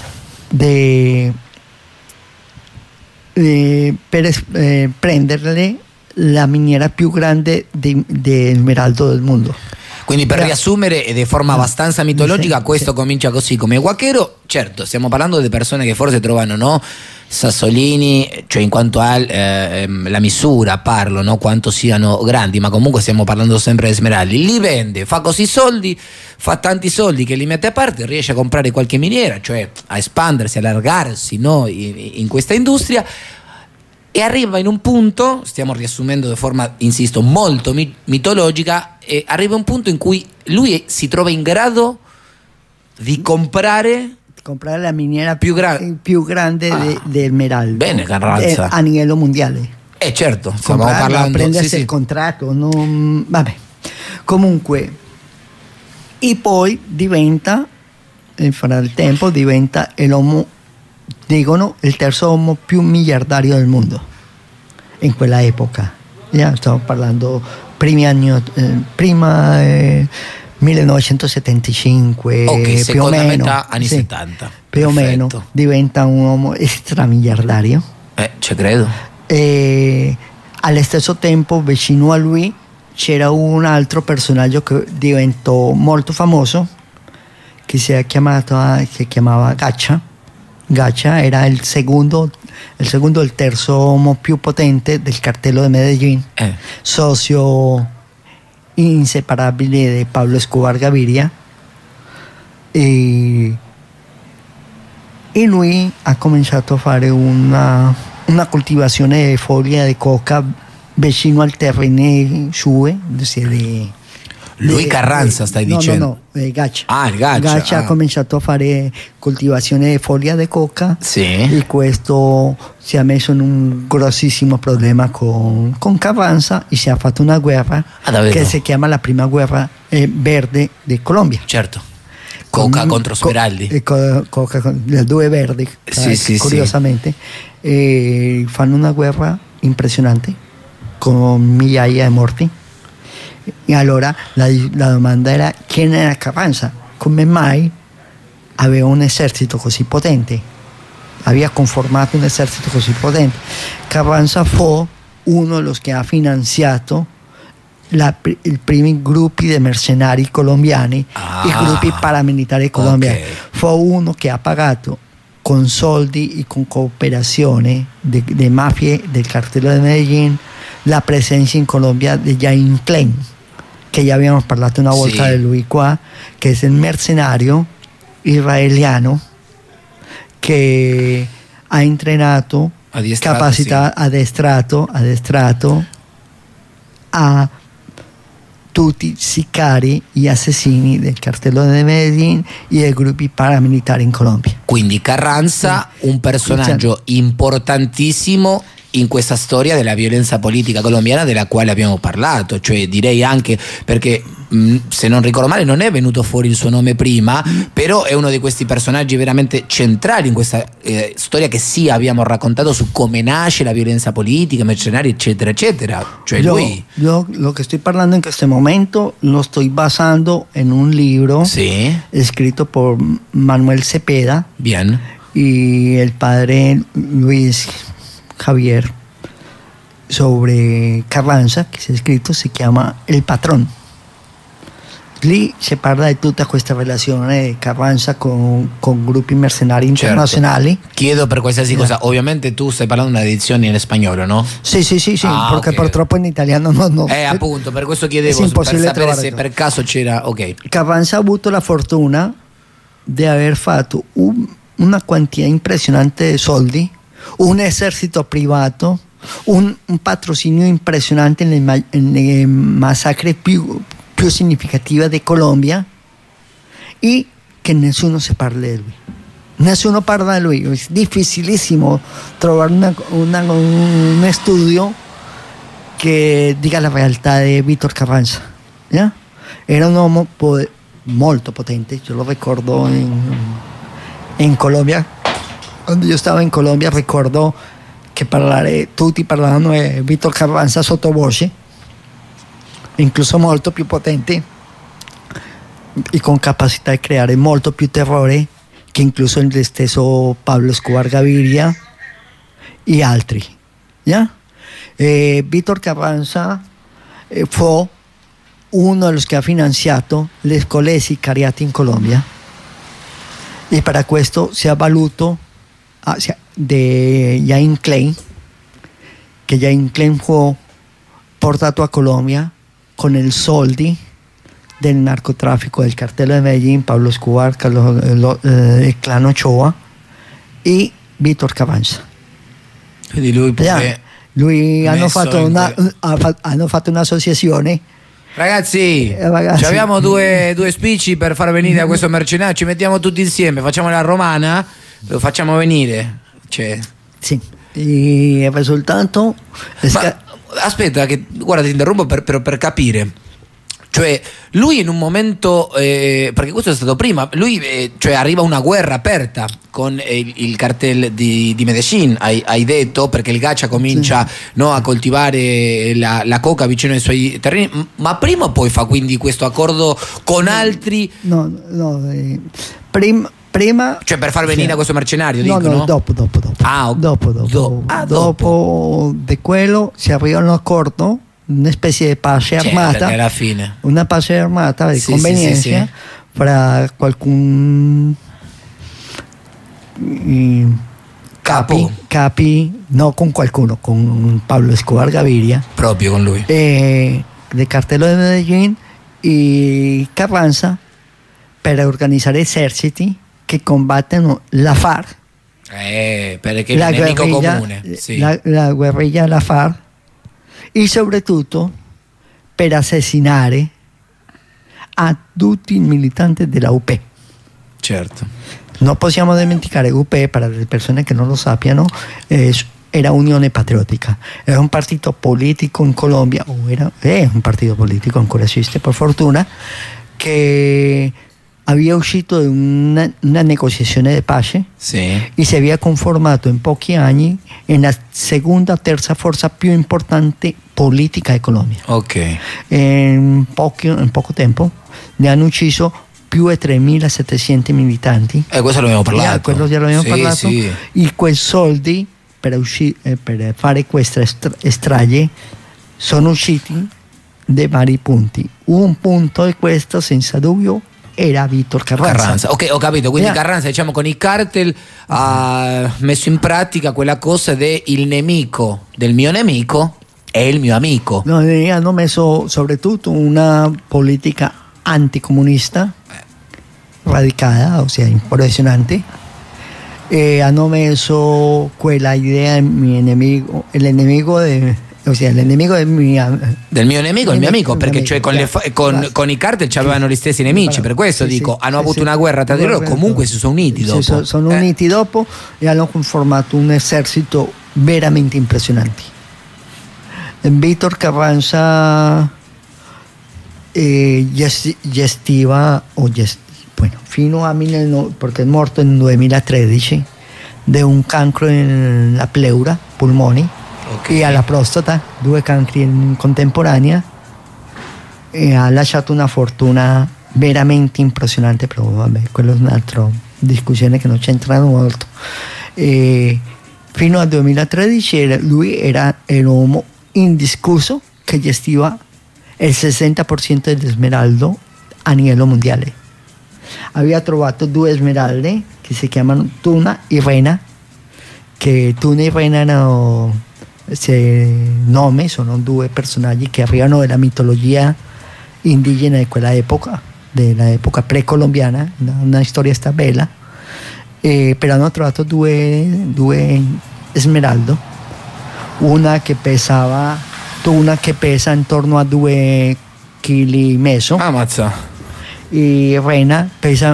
Per prenderle la miniera più grande di smeraldo del mondo. Quindi per riassumere e di forma abbastanza mitologica, questo comincia così come Guachero. Certo, stiamo parlando di persone che forse trovano, no, sassolini, cioè in quanto alla misura parlo, no, quanto siano grandi, ma comunque stiamo parlando sempre di smeraldi. Li vende, fa così soldi, fa tanti soldi che li mette a parte, riesce a comprare qualche miniera, cioè a espandersi, allargarsi, no, in questa industria. E arriva in un punto, stiamo riassumendo di forma, insisto, molto mitologica, e arriva un punto in cui lui si trova in grado di comprare la miniera più grande del Smeraldo. Bene, Carranza. A livello mondiale. Certo, stiamo parlando. Prendersi il contratto, vabbè. Comunque, e poi diventa, farà il tempo, diventa l'uomo, dicono, il terzo uomo più miliardario del mondo in quella epoca. Stiamo parlando prima 1975, più o meno, metà anni 70. Più o meno diventa un uomo stramiliardario. Ci credo. E allo stesso tempo, vicino a lui, c'era un altro personaggio che diventò molto famoso, che si chiamava Gacha. Gacha era il terzo uomo più potente del cartello di Medellín, socio inseparabile di Pablo Escobar Gaviria, e lui ha cominciato a fare una coltivazione di foglia di coca vicino al terreno suo. Lui Carranza, stai dicendo? No, Gacha. Il Gacha. Gacha ha cominciato a fare coltivazione di foglia di coca, e questo si è messo in un grossissimo problema con Carranza e si è fatto una guerra che si chiama la prima guerra verde di Colombia. Certo. Coca contro Smeraldi. Coca con le due verdi, curiosamente. E fanno una guerra impressionante con migliaia di morti. E allora la domanda era: chi era Carranza? Come mai aveva un esercito così potente? Había conformato un esercito così potente. Carranza fu uno de los que ha financiato i primi gruppi di mercenari colombiani, i gruppi paramilitari colombiani. Fu uno che ha pagato con soldi e con cooperazione de mafie del cartello de Medellín la presencia in Colombia di Jaime Klein, che ya habíamos parlato una volta di lui qua, che è il mercenario israeliano che ha entrenato, addestrato a tutti i sicari e assassini del cartello de Medellín e dei gruppi paramilitari in Colombia. Quindi Carranza, un personaggio importantissimo in questa storia della violenza politica colombiana della quale abbiamo parlato, cioè direi anche perché se non ricordo male non è venuto fuori il suo nome prima, però è uno di questi personaggi veramente centrali in questa storia che abbiamo raccontato su come nasce la violenza politica, mercenari eccetera eccetera. Cioè yo lo que estoy parlando en este momento lo estoy basando en un libro escrito por Manuel Cepeda. Bien. Y el padre Luis Javier sobre Carranza, que se ha escrito, se llama El Patrón. lì si parla di tutta questa relazione che avanza con gruppi mercenari internazionali. Chiedo per qualsiasi cosa, ovviamente tu stai parlando di una edizione in spagnolo, no? Sì, perché ok. purtroppo in italiano no. Appunto, per questo chiedevo, per sapere se per caso c'era, ok. Cavanza ha avuto la fortuna di aver fatto una quantità impressionante di soldi, un esercito privato, un patrocinio impressionante nelle massacre più significative di Colombia, e che nessuno si parla di lui. Nessuno parla di lui. È difficilissimo trovare un studio che dica la realtà di Víctor Carranza. ¿Ya? Era un uomo molto potente. Io lo ricordo in Colombia. Quando io stavo in Colombia ricordo che tutti parlavano di Víctor Carranza sottovoce, incluso molto più potente e con capacità di creare molto più terrore che incluso il stesso Pablo Escobar Gaviria e altri. ¿Ya? Víctor Carranza fu uno de los que ha financiato le scuole sicariate in Colombia, e per questo si è valuto de Jaime Klein, che Jaime Klein fu portato a Colombia con il soldi del narcotráfico del cartello de Medellín, Pablo Escobar, il clan Ochoa e Víctor Carranza. Quindi lui hanno fatto un'associazione. Ragazzi, abbiamo due spicci per far venire a questo mercenario, ci mettiamo tutti insieme, facciamo la romana, lo facciamo venire. Sì, e il risultato aspetta, che guarda, ti interrompo per capire. Cioè, lui in un momento, perché questo è stato prima, lui cioè arriva una guerra aperta con il cartel di Medellín, hai detto, perché il Gacha comincia a coltivare la coca vicino ai suoi terreni, ma prima o poi fa quindi questo accordo con altri? Prima, cioè per far venire a questo mercenario, no? Dopo. Dopo di quello si arriva a un accordo, una specie di pace armata, alla fine una pace armata di convenienza fra qualcun capi, no con qualcuno, con Pablo Escobar Gaviria, proprio con lui, del cartello de Medellín e Carranza, per organizzare eserciti che combattono la FARC, perché è il nemico comune, la guerriglia della FARC, e soprattutto per assassinare a tutti i militanti della UP. Certo. Non possiamo dimenticare UP, per le persone che non lo sappiano, era Unione Patriottica, era un partito politico in Colombia, è un partito politico, ancora esiste per fortuna, che había uscito de una negociación de paz y se había conformado en pochi anni en la segunda o terza forza più importante politica di Colombia. Ok. In poco tempo ne hanno ucciso più di 3.700 militanti. Questo l'abbiamo parlato. Quello già l'abbiamo parlato. Sì. E quei soldi per fare questa strage sono usciti da vari punti. Un punto di questo, senza dubbio, era Víctor Carranza. Ok, ho capito, quindi Carranza, diciamo, con i cartel ha messo in pratica quella cosa del nemico del mio nemico è il mio amico. No, hanno messo soprattutto una politica anticomunista radicata, ossia impressionante, e hanno messo quella idea del mio nemico, l'enemico del mio nemico, il mio amico, perché cioè con i cartel avevano gli stessi nemici, per questo dico, hanno avuto una guerra tra di loro, comunque si sono uniti dopo. Sono uniti dopo e hanno conformato un esercito veramente impressionante. Víctor Carranza gestiva, fino a perché è morto nel 2013 di un cancro nella pleura, polmoni, e alla prostata, 2 cancri in contemporanea, e ha lasciato una fortuna veramente impressionante, però vabbè, quello è un'altra discussione che non c'entra molto. E fino al 2013 lui era un uomo indiscusso che gestiva il 60% dell'Esmeraldo a livello mondiale. Aveva trovato 2 smeralde che si chiamano Tuna e Rena, che Tuna e Rena erano nome, sono 2 personaggi che arrivano dalla mitologia indigena di quella epoca, dell'epoca precolombiana, una storia sta bella, però hanno trovato 2 smeraldo, una che pesa intorno a 2,5 kg. Ammazza. E Rena pesa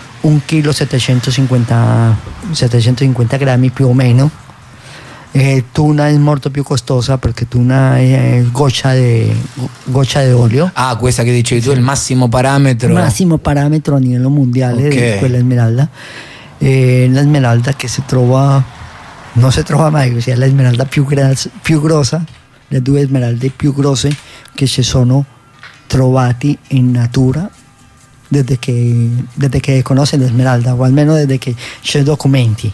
1,750 grammi più o meno. Tuna è molto più costosa perché tuna è goccia di olio. Ah, questa che dicevi tu è il massimo parametro. Massimo parametro a livello mondiale, Okay. di quella smeralda. La smeralda che non si trova mai, ossia la smeralda più grossa, le 2 smeralde più grosse che si sono trovati in natura desde che conosce la smeralda, o almeno desde che c'è documenti.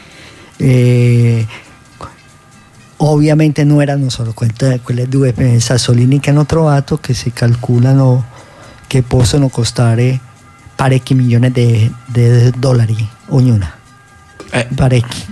Ovviamente non erano solo quelle 2 sassolini che hanno trovato, che si calcolano che possono costare parecchi milioni di dollari ognuna. Parecchi.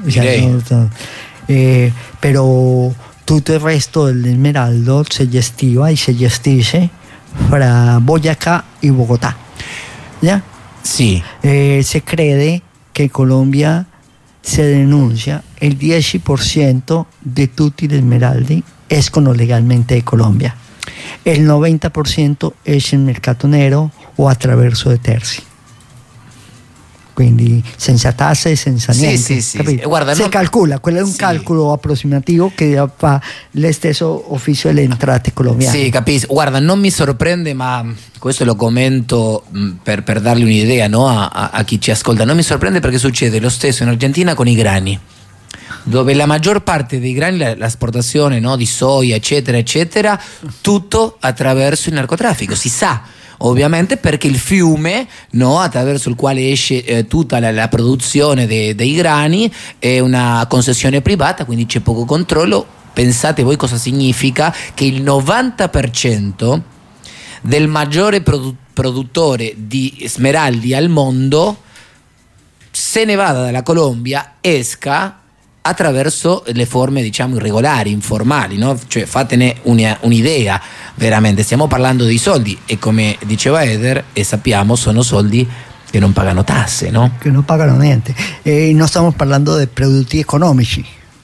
Però tutto il resto dell'Esmeraldo si gestiva e si gestisce fra Boyacá e Bogotá. ¿Ya? Sì. Si crede che Colombia se denuncia el 10% di tutti gli smeraldi escono legalmente di Colombia. Il 90% esce in mercato nero o attraverso dei terzi. Quindi senza tasse, senza niente. Sì. Guarda, si calcola, quello è un calcolo approssimativo che fa lo stesso ufficio delle entrate colombiane. Sì, capisco. Guarda, non mi sorprende, ma questo lo commento per dargli un'idea, no, a chi ci ascolta. Non mi sorprende perché succede lo stesso in Argentina con i grani, dove la maggior parte dei grani, l'esportazione, no, di soia, eccetera, tutto attraverso il narcotraffico. Si sa, ovviamente, perché il fiume, no, attraverso il quale esce tutta la produzione dei grani è una concessione privata, quindi c'è poco controllo. Pensate voi cosa significa che il 90% del maggiore produttore di smeraldi al mondo se ne vada dalla Colombia, esca attraverso le forme, diciamo, irregolari, informali, no? Cioè, fatene un'idea, veramente stiamo parlando di soldi, e come diceva Eder, e sappiamo, sono soldi che non pagano tasse, no? Che non pagano niente, e non stiamo parlando di prodotti economici.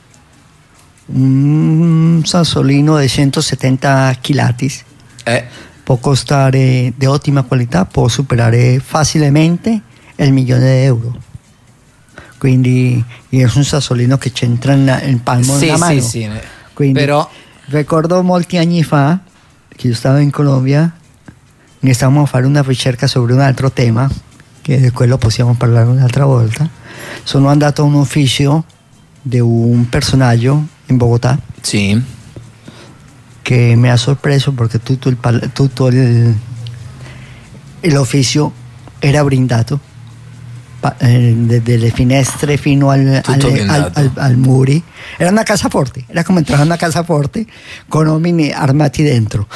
Un sassolino di 170 chilatis può costare, di ottima qualità, può superare facilmente il €1.000.000. Quindi è un sassolino che c'entra in palmo della mano. Sì. Quindi, però ricordo molti anni fa che io stavo in Colombia e stavamo a fare una ricerca sobre un altro tema, che di quello possiamo parlare un'altra volta. Sono andato a un ufficio di un personaggio in Bogotà, sì, che mi ha sorpreso perché tutto l'ufficio era blindato, dalle finestre fino al muri. Era una cassaforte, era come entrare in una cassaforte con uomini armati dentro.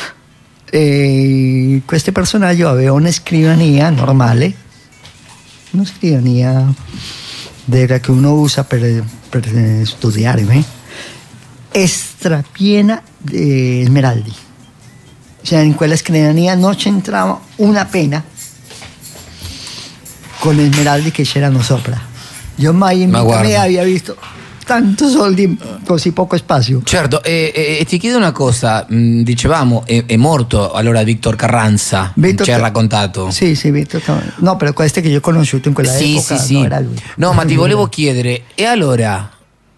E questo personaggio aveva una scrivania normale, una scrivania della che uno usa per studiare, strapiena di smeraldi. Cioè, in quella scrivania non c'entrava una pena con gli smeraldi che c'erano sopra. Io mai in vita mia avevo visto tanto soldi in così poco spazio. Certo, e ti chiedo una cosa, dicevamo è morto allora Víctor Carranza, ci hai raccontato. Sì, Víctor Carranza. No, però questo che io ho conosciuto in quella epoca. Sì. No, era lui. No, ma ti volevo chiedere, e allora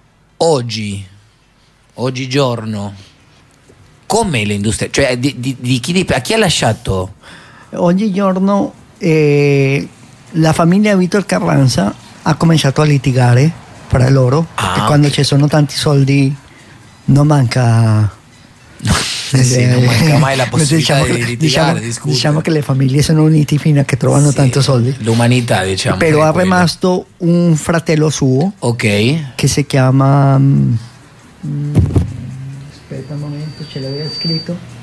oggigiorno com'è l'industria? Cioè a chi ha lasciato? Oggigiorno la famiglia Víctor Carranza ha cominciato a litigare fra loro, e quando ci sono tanti soldi non manca non manca mai la possibilità di litigare, discutere. Diciamo che le famiglie sono unite fino a che trovano tanto soldi. L'umanità, diciamo. Però ha rimasto un fratello suo, ok, che si chiama aspetta un momento, ce l'aveva scritto,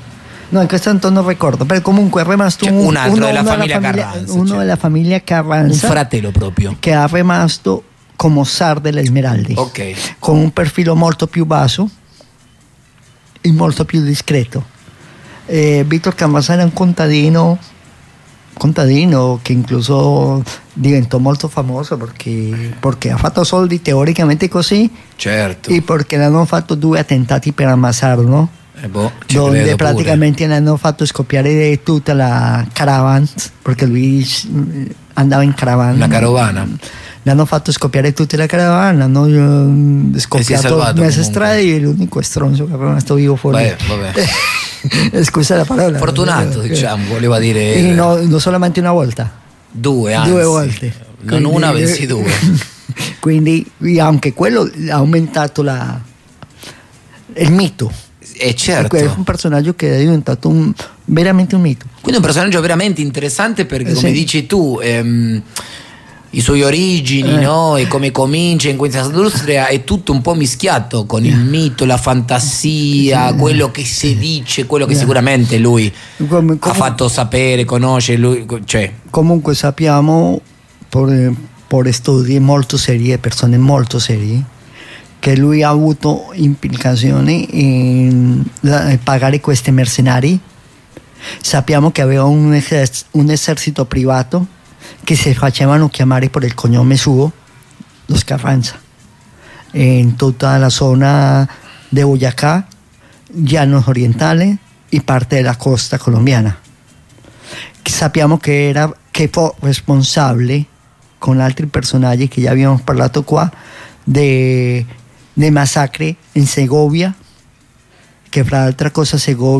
No, in questo momento non ricordo, però comunque è rimasto un altro della famiglia Carranza. Uno della famiglia Carranza. Un fratello proprio. Che è rimasto come zar delle Esmeraldi. Ok. Con un profilo molto più basso e molto più discreto. Víctor Carranza era un contadino che incluso diventò molto famoso perché ha fatto soldi teoricamente così. Certo. E perché le hanno fatto 2 attentati per ammazzarlo. Dove praticamente le hanno fatto scoppiare tutta la caravana, perché lui andava in caravana. Una carovana. Le hanno fatto scoppiare tutta la caravana, hanno scoppiato mezza strada e l'unico stronzo che è rimasto vivo fuori. Vabbè. Scusa la parola. Fortunato, diciamo, voleva dire. E non solamente una volta. 2, anzi. 2 volte. Non quindi, una, bensì 2. Quindi anche quello ha aumentato il mito. Certo. È un personaggio che è diventato veramente un mito. Quindi è un personaggio veramente interessante perché, come dici tu, i suoi origini, no? E come comincia in questa industria è tutto un po' mischiato con il mito, la fantasia, quello che si dice, quello che sicuramente lui ha fatto sapere, conosce. Comunque sappiamo per studi molto seri, persone molto serie, che lui ha avuto implicazioni in pagare questi mercenari. Sappiamo che aveva un esercito privato che si facevano chiamare per il cognome suo, los Carranza, in tutta la zona di Boyacá, Llanos Orientales e parte della costa colombiana. Sappiamo che fu responsabile con altri personaggi che già abbiamo parlato qua di massacre in Segovia, che fra altre cose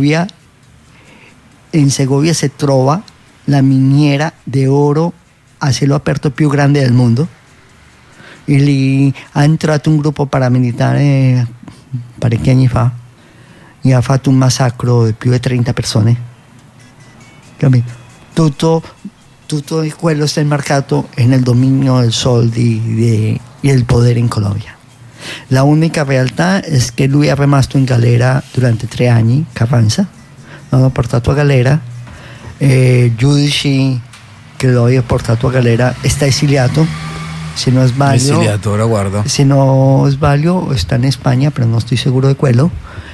in Segovia si trova la miniera di oro a cielo aperto più grande del mondo, e lì ha entrato un gruppo paramilitare parecchi anni fa e ha fatto un massacro di più di 30 persone. Capito? Tutto quello sta immarcato nel dominio dei soldi e del potere in Colombia. La unica realtà è che lui è rimasto in galera durante 3 anni, Carranza, l'hanno portato a galera, giudici che lo aveva portato a galera sta esiliato, se non sbaglio. Esiliato, ora guardo. Se non sbaglio sta in Spagna, però non estoy seguro di quello.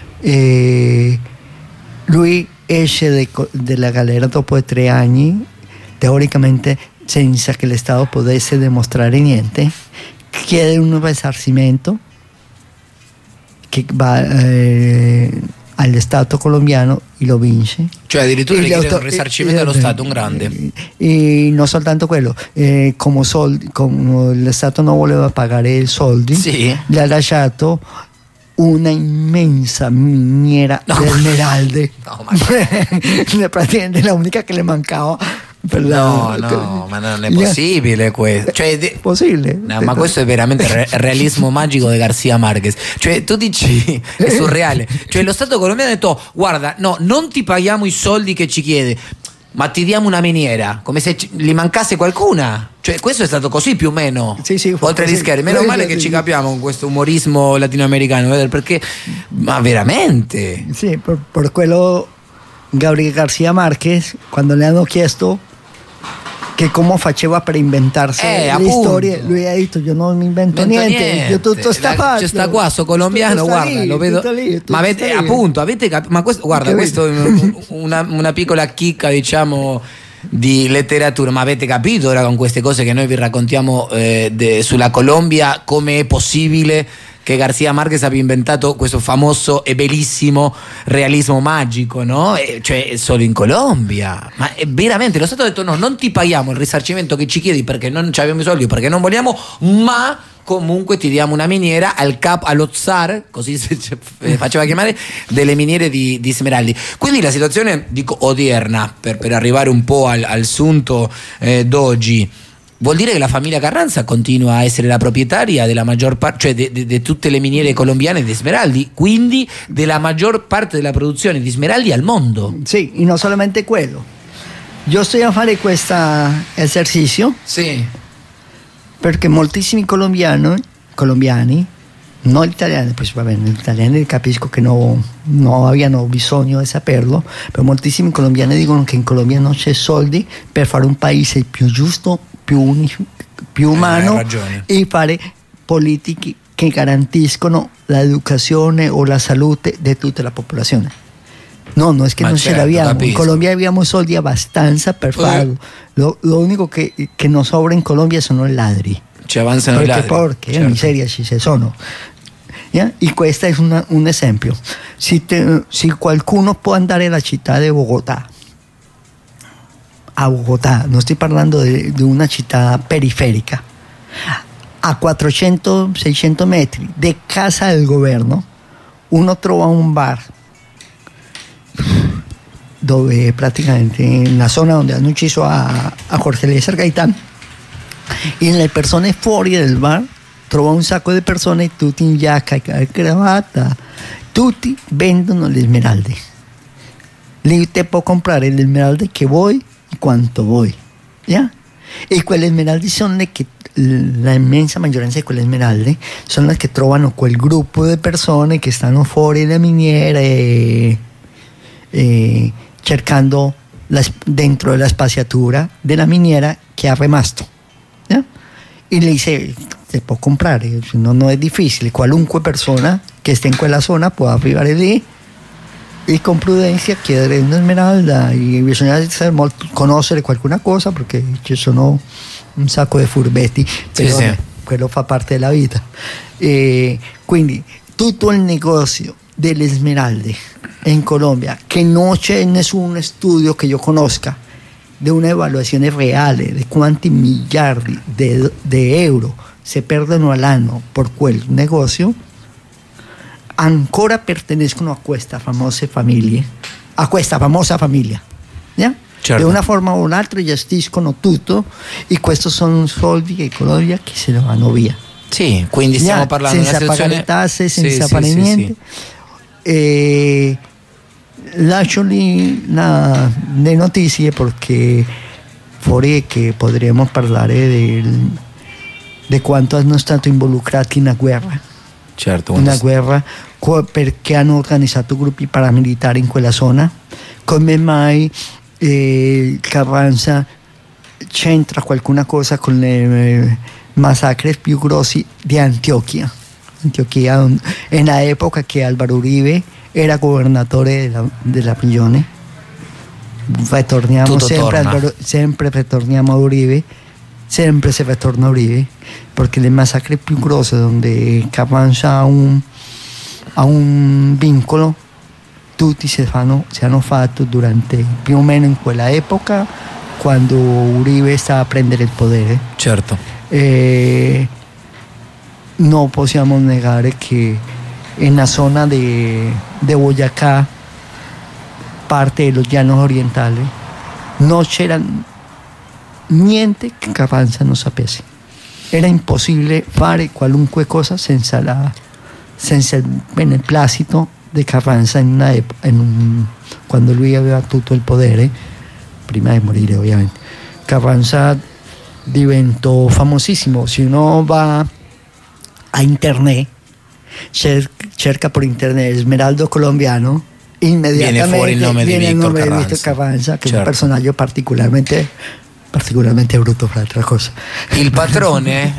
Lui esce dalla galera dopo 3 anni, teoricamente senza che lo Stato potesse dimostrare niente, chiede un risarcimento che va allo Stato colombiano e lo vince. Cioè addirittura gli chiede un risarcimento allo Stato, un grande. E non soltanto quello, come lo Stato non voleva pagare i soldi, gli ha lasciato una immensa miniera di esmeralde. Praticamente la unica che le mancava. Ma non è possibile questo. Possibile. No, ma questo è veramente realismo magico di García Márquez. Cioè, tu dici, è surreale. Cioè, lo Stato colombiano ha detto: guarda, no, non ti paghiamo i soldi che ci chiede, ma ti diamo una miniera, come se gli mancasse qualcuna. Cioè, questo è stato così più o meno. Sì, oltre agli scherzi. Meno male che ci capiamo con questo umorismo latinoamericano, perché, ma veramente. Sì, per quello Gabriel García Márquez, quando le hanno chiesto che come faceva per inventarsi le storie, lui ha detto: io non mi invento niente, io tutto sta fatto. C'è sta qua, sto colombiano, guarda, lo vedo. Ma avete capito? Ma questo, guarda, questo è una piccola chicca, diciamo, di letteratura. Ma avete capito ora con queste cose che noi vi raccontiamo sulla Colombia, come è possibile che García Márquez abbia inventato questo famoso e bellissimo realismo magico, no? Cioè solo in Colombia. Ma è veramente, lo Stato ha detto: no, non ti paghiamo il risarcimento che ci chiedi perché non abbiamo i soldi, perché non vogliamo, ma comunque ti diamo una miniera allo zar, così si faceva chiamare, delle miniere di Smeraldi. Quindi la situazione, dico, odierna, per arrivare un po' al sunto d'oggi, vuol dire che la famiglia Carranza continua a essere la proprietaria della maggior parte, cioè di tutte le miniere colombiane di Smeraldi, quindi della maggior parte della produzione di Smeraldi al mondo. Sì, e non solamente quello. Io sto a fare questo esercizio perché moltissimi colombiani non l'italiano, poi va bene, l'italiano capisco che non abbiano bisogno di saperlo, però moltissimi colombiani dicono che in Colombia non c'è soldi per fare un paese più giusto, più umano e fare politiche che garantiscono l'educazione o la salute di tutta la popolazione. No, è che non ce l'abbiamo. Capisco. In Colombia abbiamo soldi abbastanza per farlo. Lo único che non sobra in Colombia sono i ladri. Ci avanzano i ladri. Perché certo. miseria ci sono. Yeah? E questo è un esempio. Se qualcuno può andare alla città di Bogotà, a Bogotà, non sto parlando di una città periferica, a 400-600 metri di casa del governo, uno trova un bar dove praticamente in la zona donde hanno ucciso a Jorge Eliezer Gaitán, e le persone fuori del bar trova un sacco di persone tutti in giacca e cravatta, tutti vendono le esmeralde. Lì te può comprare le esmeralde che vuoi e quanto vuoi, yeah? E quelle esmeralde sono le che la immensa maggioranza di quelle esmeralde sono le che trovano quel gruppo di persone che stanno fuori da miniere cercando dentro la spaziatura della miniera che è rimasto, yeah? E le dice se può comprare, non è difficile, qualunque persona che esté in quella zona può arrivare lì e con prudenza chiedere una esmeralda, e bisogna conoscere qualcuna cosa perché ci sono un sacco di furbetti, però sì. Quello fa parte della vita. E quindi tutto il negozio delle smeralde in Colombia, che non c'è nessun studio che io conosca di un'evaluazione reale di quanti miliardi di euro si perdono all'anno per quel negozio, ancora pertengono a questa famosa famiglia, yeah? Certo. Di una forma o un'altra gestiscono tutto, e questi sono soldi che in Colombia che se ne vanno via. Sì, quindi stiamo parlando di una situazione senza pagare tasse, fare niente. E lascio lì le notizie perché fuori che potremmo parlare di quanto hanno stato involucrati in una guerra. Certo, una guerra perché hanno organizzato gruppi paramilitari in quella zona. Come mai Carranza c'entra qualcuna cosa con le massacre più grossi di Antioquia, in epoca che Álvaro Uribe era governatore della prigione. Ritorniamo sempre ritorniamo a Uribe, sempre si ritorna a Uribe, perché le massacre più grosse dove Carranza ha un vincolo, tutti si hanno fatto durante più o meno in quella epoca, quando Uribe stava a prendere il potere. Certo. Non possiamo negare che nella zona di Boyacá, parte dello Llanos orientali, non c'era niente che Carranza non sapesse. Era impossibile fare qualunque cosa senza il beneplácito di Carranza quando lui aveva tutto il potere, prima di morire ovviamente. Carranza diventò famosissimo. Se uno va a internet, cerca per internet Esmeraldo colombiano, immediatamente viene fuori il nome di Víctor Carranza, che certo. è un personaggio particolarmente brutto fra altre cose. Il patrone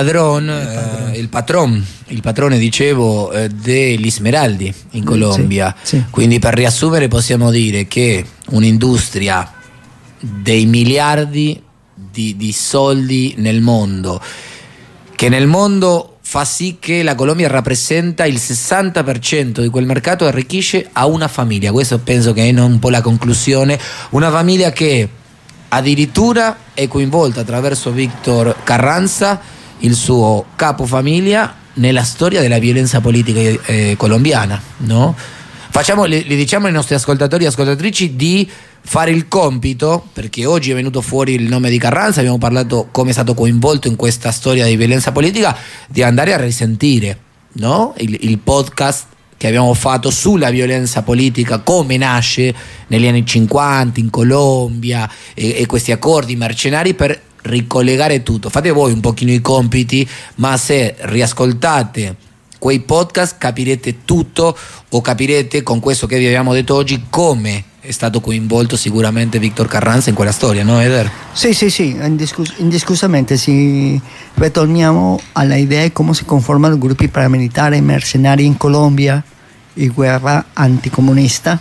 dicevo degli Smeraldi in Colombia. Sì. Quindi per riassumere possiamo dire che un'industria dei miliardi di soldi nel mondo, che nel mondo fa sì che la Colombia rappresenta il 60% di quel mercato, arricchisce a una famiglia. Questo penso che è un po' la conclusione, una famiglia che addirittura è coinvolta attraverso Víctor Carranza, il suo capofamiglia, nella storia della violenza politica colombiana, no? Le diciamo ai nostri ascoltatori e ascoltatrici di fare il compito, perché oggi è venuto fuori il nome di Carranza, abbiamo parlato come è stato coinvolto in questa storia di violenza politica, di andare a risentire, no? il podcast che abbiamo fatto sulla violenza politica, come nasce negli anni 50 in Colombia e questi accordi mercenari, per ricollegare tutto. Fate voi un pochino i compiti, ma se riascoltate quei podcast capirete tutto, o capirete con questo che vi abbiamo detto oggi come è stato coinvolto sicuramente Víctor Carranza in quella storia, no Eder? Sì, indiscusamente si ritorniamo alla idea di come si conformano i gruppi paramilitari mercenari in Colombia, in guerra anticomunista,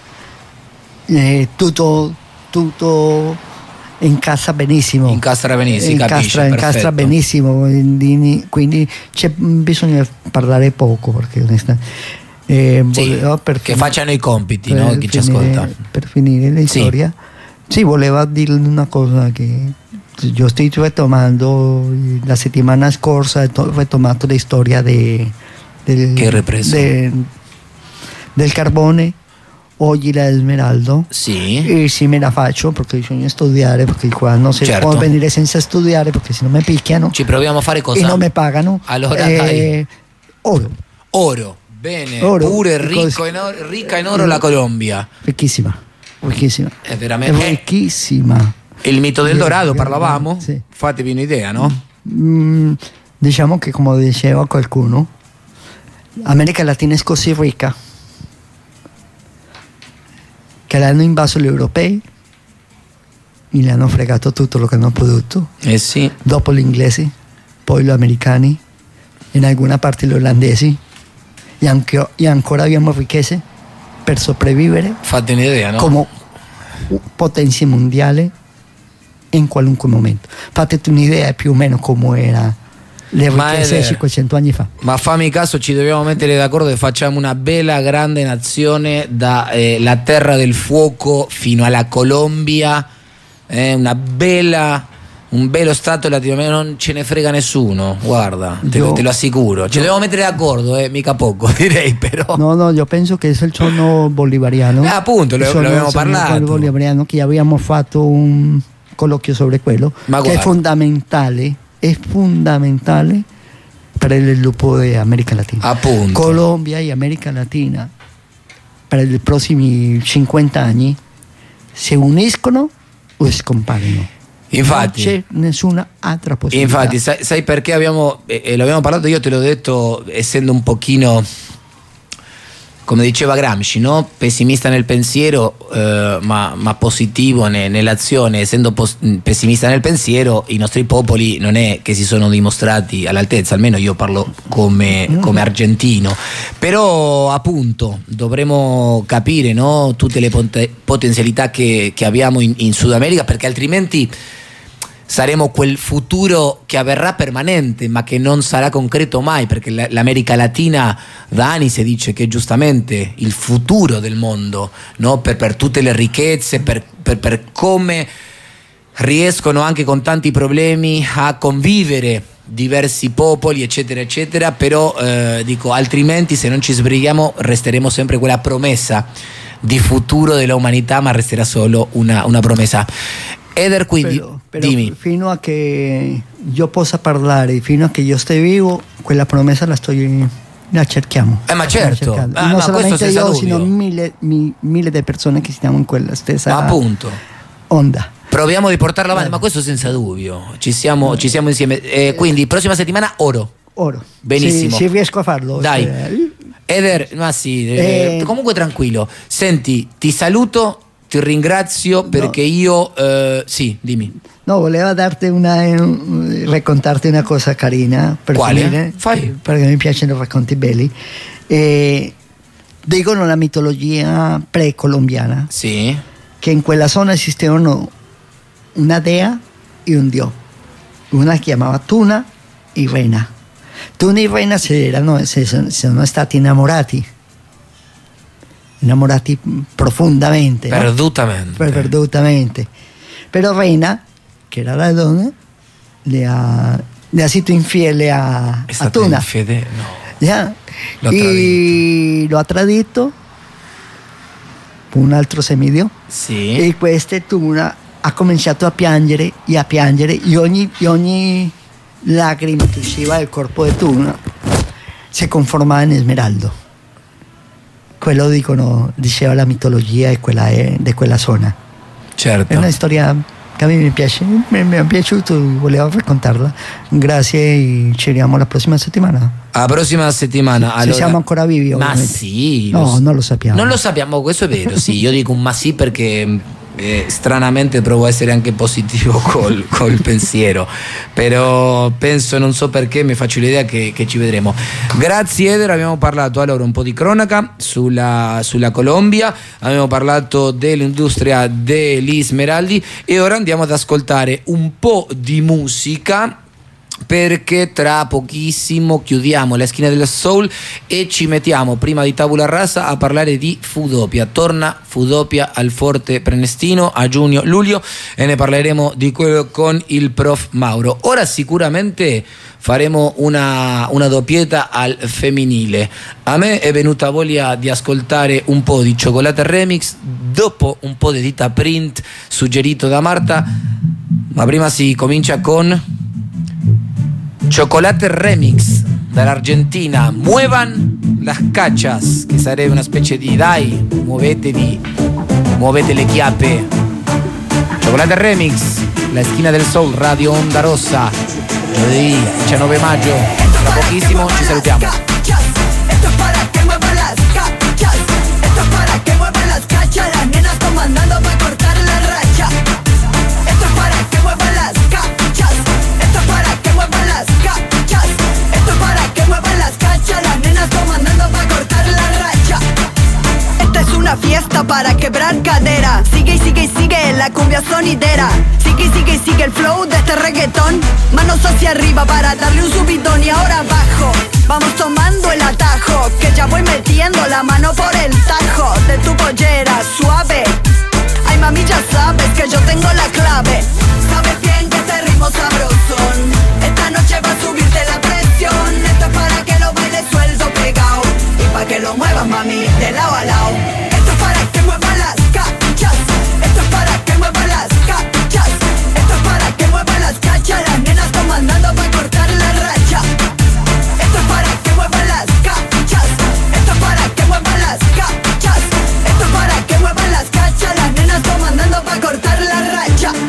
tutto incastra benissimo. Incastra benissimo, quindi c'è bisogno di parlare poco, perché onestamente che facciano i compiti, no? Chi ci ascolta. Per finire la storia, sì, volevo dire una cosa che io sto ritomando la settimana scorsa, ho ritomato la storia del carbone, oggi la Esmeralda. Sì. E sì, me la faccio perché bisogna studiare, perché qua non si certo. può venire senza studiare, perché se no mi picchiano. Ci proviamo a fare cosa? E non mi pagano. Allora dai. Oro. Bene, pure ricca in oro la Colombia. Ricchissima. È veramente ricchissima. Il mito del Dorado parlavamo? Sì. Fatevi un'idea, no? Diciamo che, come diceva qualcuno, America Latina è così ricca che l'hanno invaso gli europei e le hanno fregato tutto lo che hanno prodotto. Sì. Dopo gli inglesi, poi gli americani, in alcuna parte gli olandesi, e ancora abbiamo ricchezze per sopravvivere. Fate un'idea, no? Come potenza mondiale in qualunque momento. Fate un'idea più o meno come era le ricchezze 500 anni fa. Ma fammi caso, ci dobbiamo mettere d'accordo e facciamo una bella grande nazione da la terra del fuoco fino alla Colombia, un bello stato latinoamericano, non ce ne frega nessuno, guarda, te lo assicuro. Ci dobbiamo mettere d'accordo, mica poco, direi, però. No, io penso che è il sonno bolivariano. Appunto, lo abbiamo parlato. Bolivariano, che abbiamo fatto un colloquio sobre quello, che è fondamentale per il sviluppo di America Latina. Appunto. Colombia e America Latina per i prossimi 50 anni si uniscono o scompaiono. Infatti, non c'è nessuna altra possibilità. Infatti, sai perché abbiamo, e l'abbiamo parlato, io te l'ho detto, essendo un pochino, come diceva Gramsci, no? Pessimista nel pensiero, ma positivo nell'azione. Essendo pessimista nel pensiero, i nostri popoli non è che si sono dimostrati all'altezza, almeno io parlo come argentino. Però appunto dovremo capire, no? Tutte le potenzialità che abbiamo in Sud America, perché altrimenti saremo quel futuro che avverrà permanente, ma che non sarà concreto mai, perché l'America Latina da anni si dice che è giustamente il futuro del mondo, no? Per tutte le ricchezze, per come riescono anche con tanti problemi a convivere diversi popoli, eccetera eccetera. Però dico, altrimenti se non ci sbrighiamo resteremo sempre quella promessa di futuro dell'umanità, ma resterà solo una promessa. Eder, quindi però dimmi. Fino a che io possa parlare, fino a che io stia vivo, quella promessa la cerchiamo. Ma certo, non solamente io, sino mille di persone che stiamo in quella stessa onda. Proviamo di portarla avanti, ma questo senza dubbio. Ci siamo insieme. Quindi prossima settimana oro. Benissimo. Se riesco a farlo. Dai. Eder, ma sì, comunque tranquillo. Senti, ti saluto. Ti ringrazio perché io sì, dimmi. No, volevo raccontarti una cosa carina. Quale? Finire, Fai. perché mi piacciono i racconti belli. Dicono la mitologia precolombiana, sì, che in quella zona esistevano una dea e un dio. Una chiamava Tuna e Rena. Tuna e Rena sono stati innamorati profondamente, perdutamente. Però Rena, che era la donna, le ha sido infiele a Tuna. Infedele? No. Yeah. Lo ha tradito un altro semidio. Sì. E questa Tuna ha cominciato a piangere e ogni lacrima che usciva dal corpo di Tuna si conformava in Esmeralda. Quello diceva la mitologia di quella zona. Certo. È una storia che a me mi piace, mi è piaciuto, volevo raccontarla. Grazie e ci vediamo la prossima settimana. La prossima settimana. Se siamo ancora vivi, ovviamente. Ma sì. No, non lo sappiamo. Non lo sappiamo, questo è vero, sì. Io dico un ma sì perché stranamente provo a essere anche positivo col pensiero, però penso, non so perché, mi faccio l'idea che ci vedremo. Grazie Eder, abbiamo parlato allora un po' di cronaca sulla Colombia, abbiamo parlato dell'industria degli smeraldi e ora andiamo ad ascoltare un po' di musica, perché tra pochissimo chiudiamo la Schina del Soul e ci mettiamo prima di Tabula Rasa a parlare di Foodopia. Torna Foodopia al Forte Prenestino a giugno-luglio e ne parleremo di quello con il prof Mauro. Ora sicuramente faremo una doppietta al femminile. A me è venuta voglia di ascoltare un po' di Cioccolata Remix dopo un po' di Dita Print suggerito da Marta, ma prima si comincia con Chocolate Remix dall'Argentina, Muevan las cachas, che sarebbe una specie di dai, muovete le chiappe. Chocolate Remix, la Schina del Soul, Radio Onda Rossa, giovedì 19 maggio, tra pochissimo ci salutiamo. Esto es para que muevan las cachas, esto es para que muevan las cachas, las nenas comandando para cortar la racha. Esto es para que muevan las cachas, esto es para que muevan las cachas, esto es para que muevan las cachas, las nenas comandando para cortar la racha. Esta es una fiesta para quebrar cadera. Sigue y sigue y sigue la cumbia sonidera. Sigue y sigue y sigue el flow de este reggaetón. Manos hacia arriba para darle un subidón y ahora abajo. Vamos tomando el atajo, que ya voy metiendo la mano por el tajo de tu pollera suave. Ay mami ya sabes que yo tengo la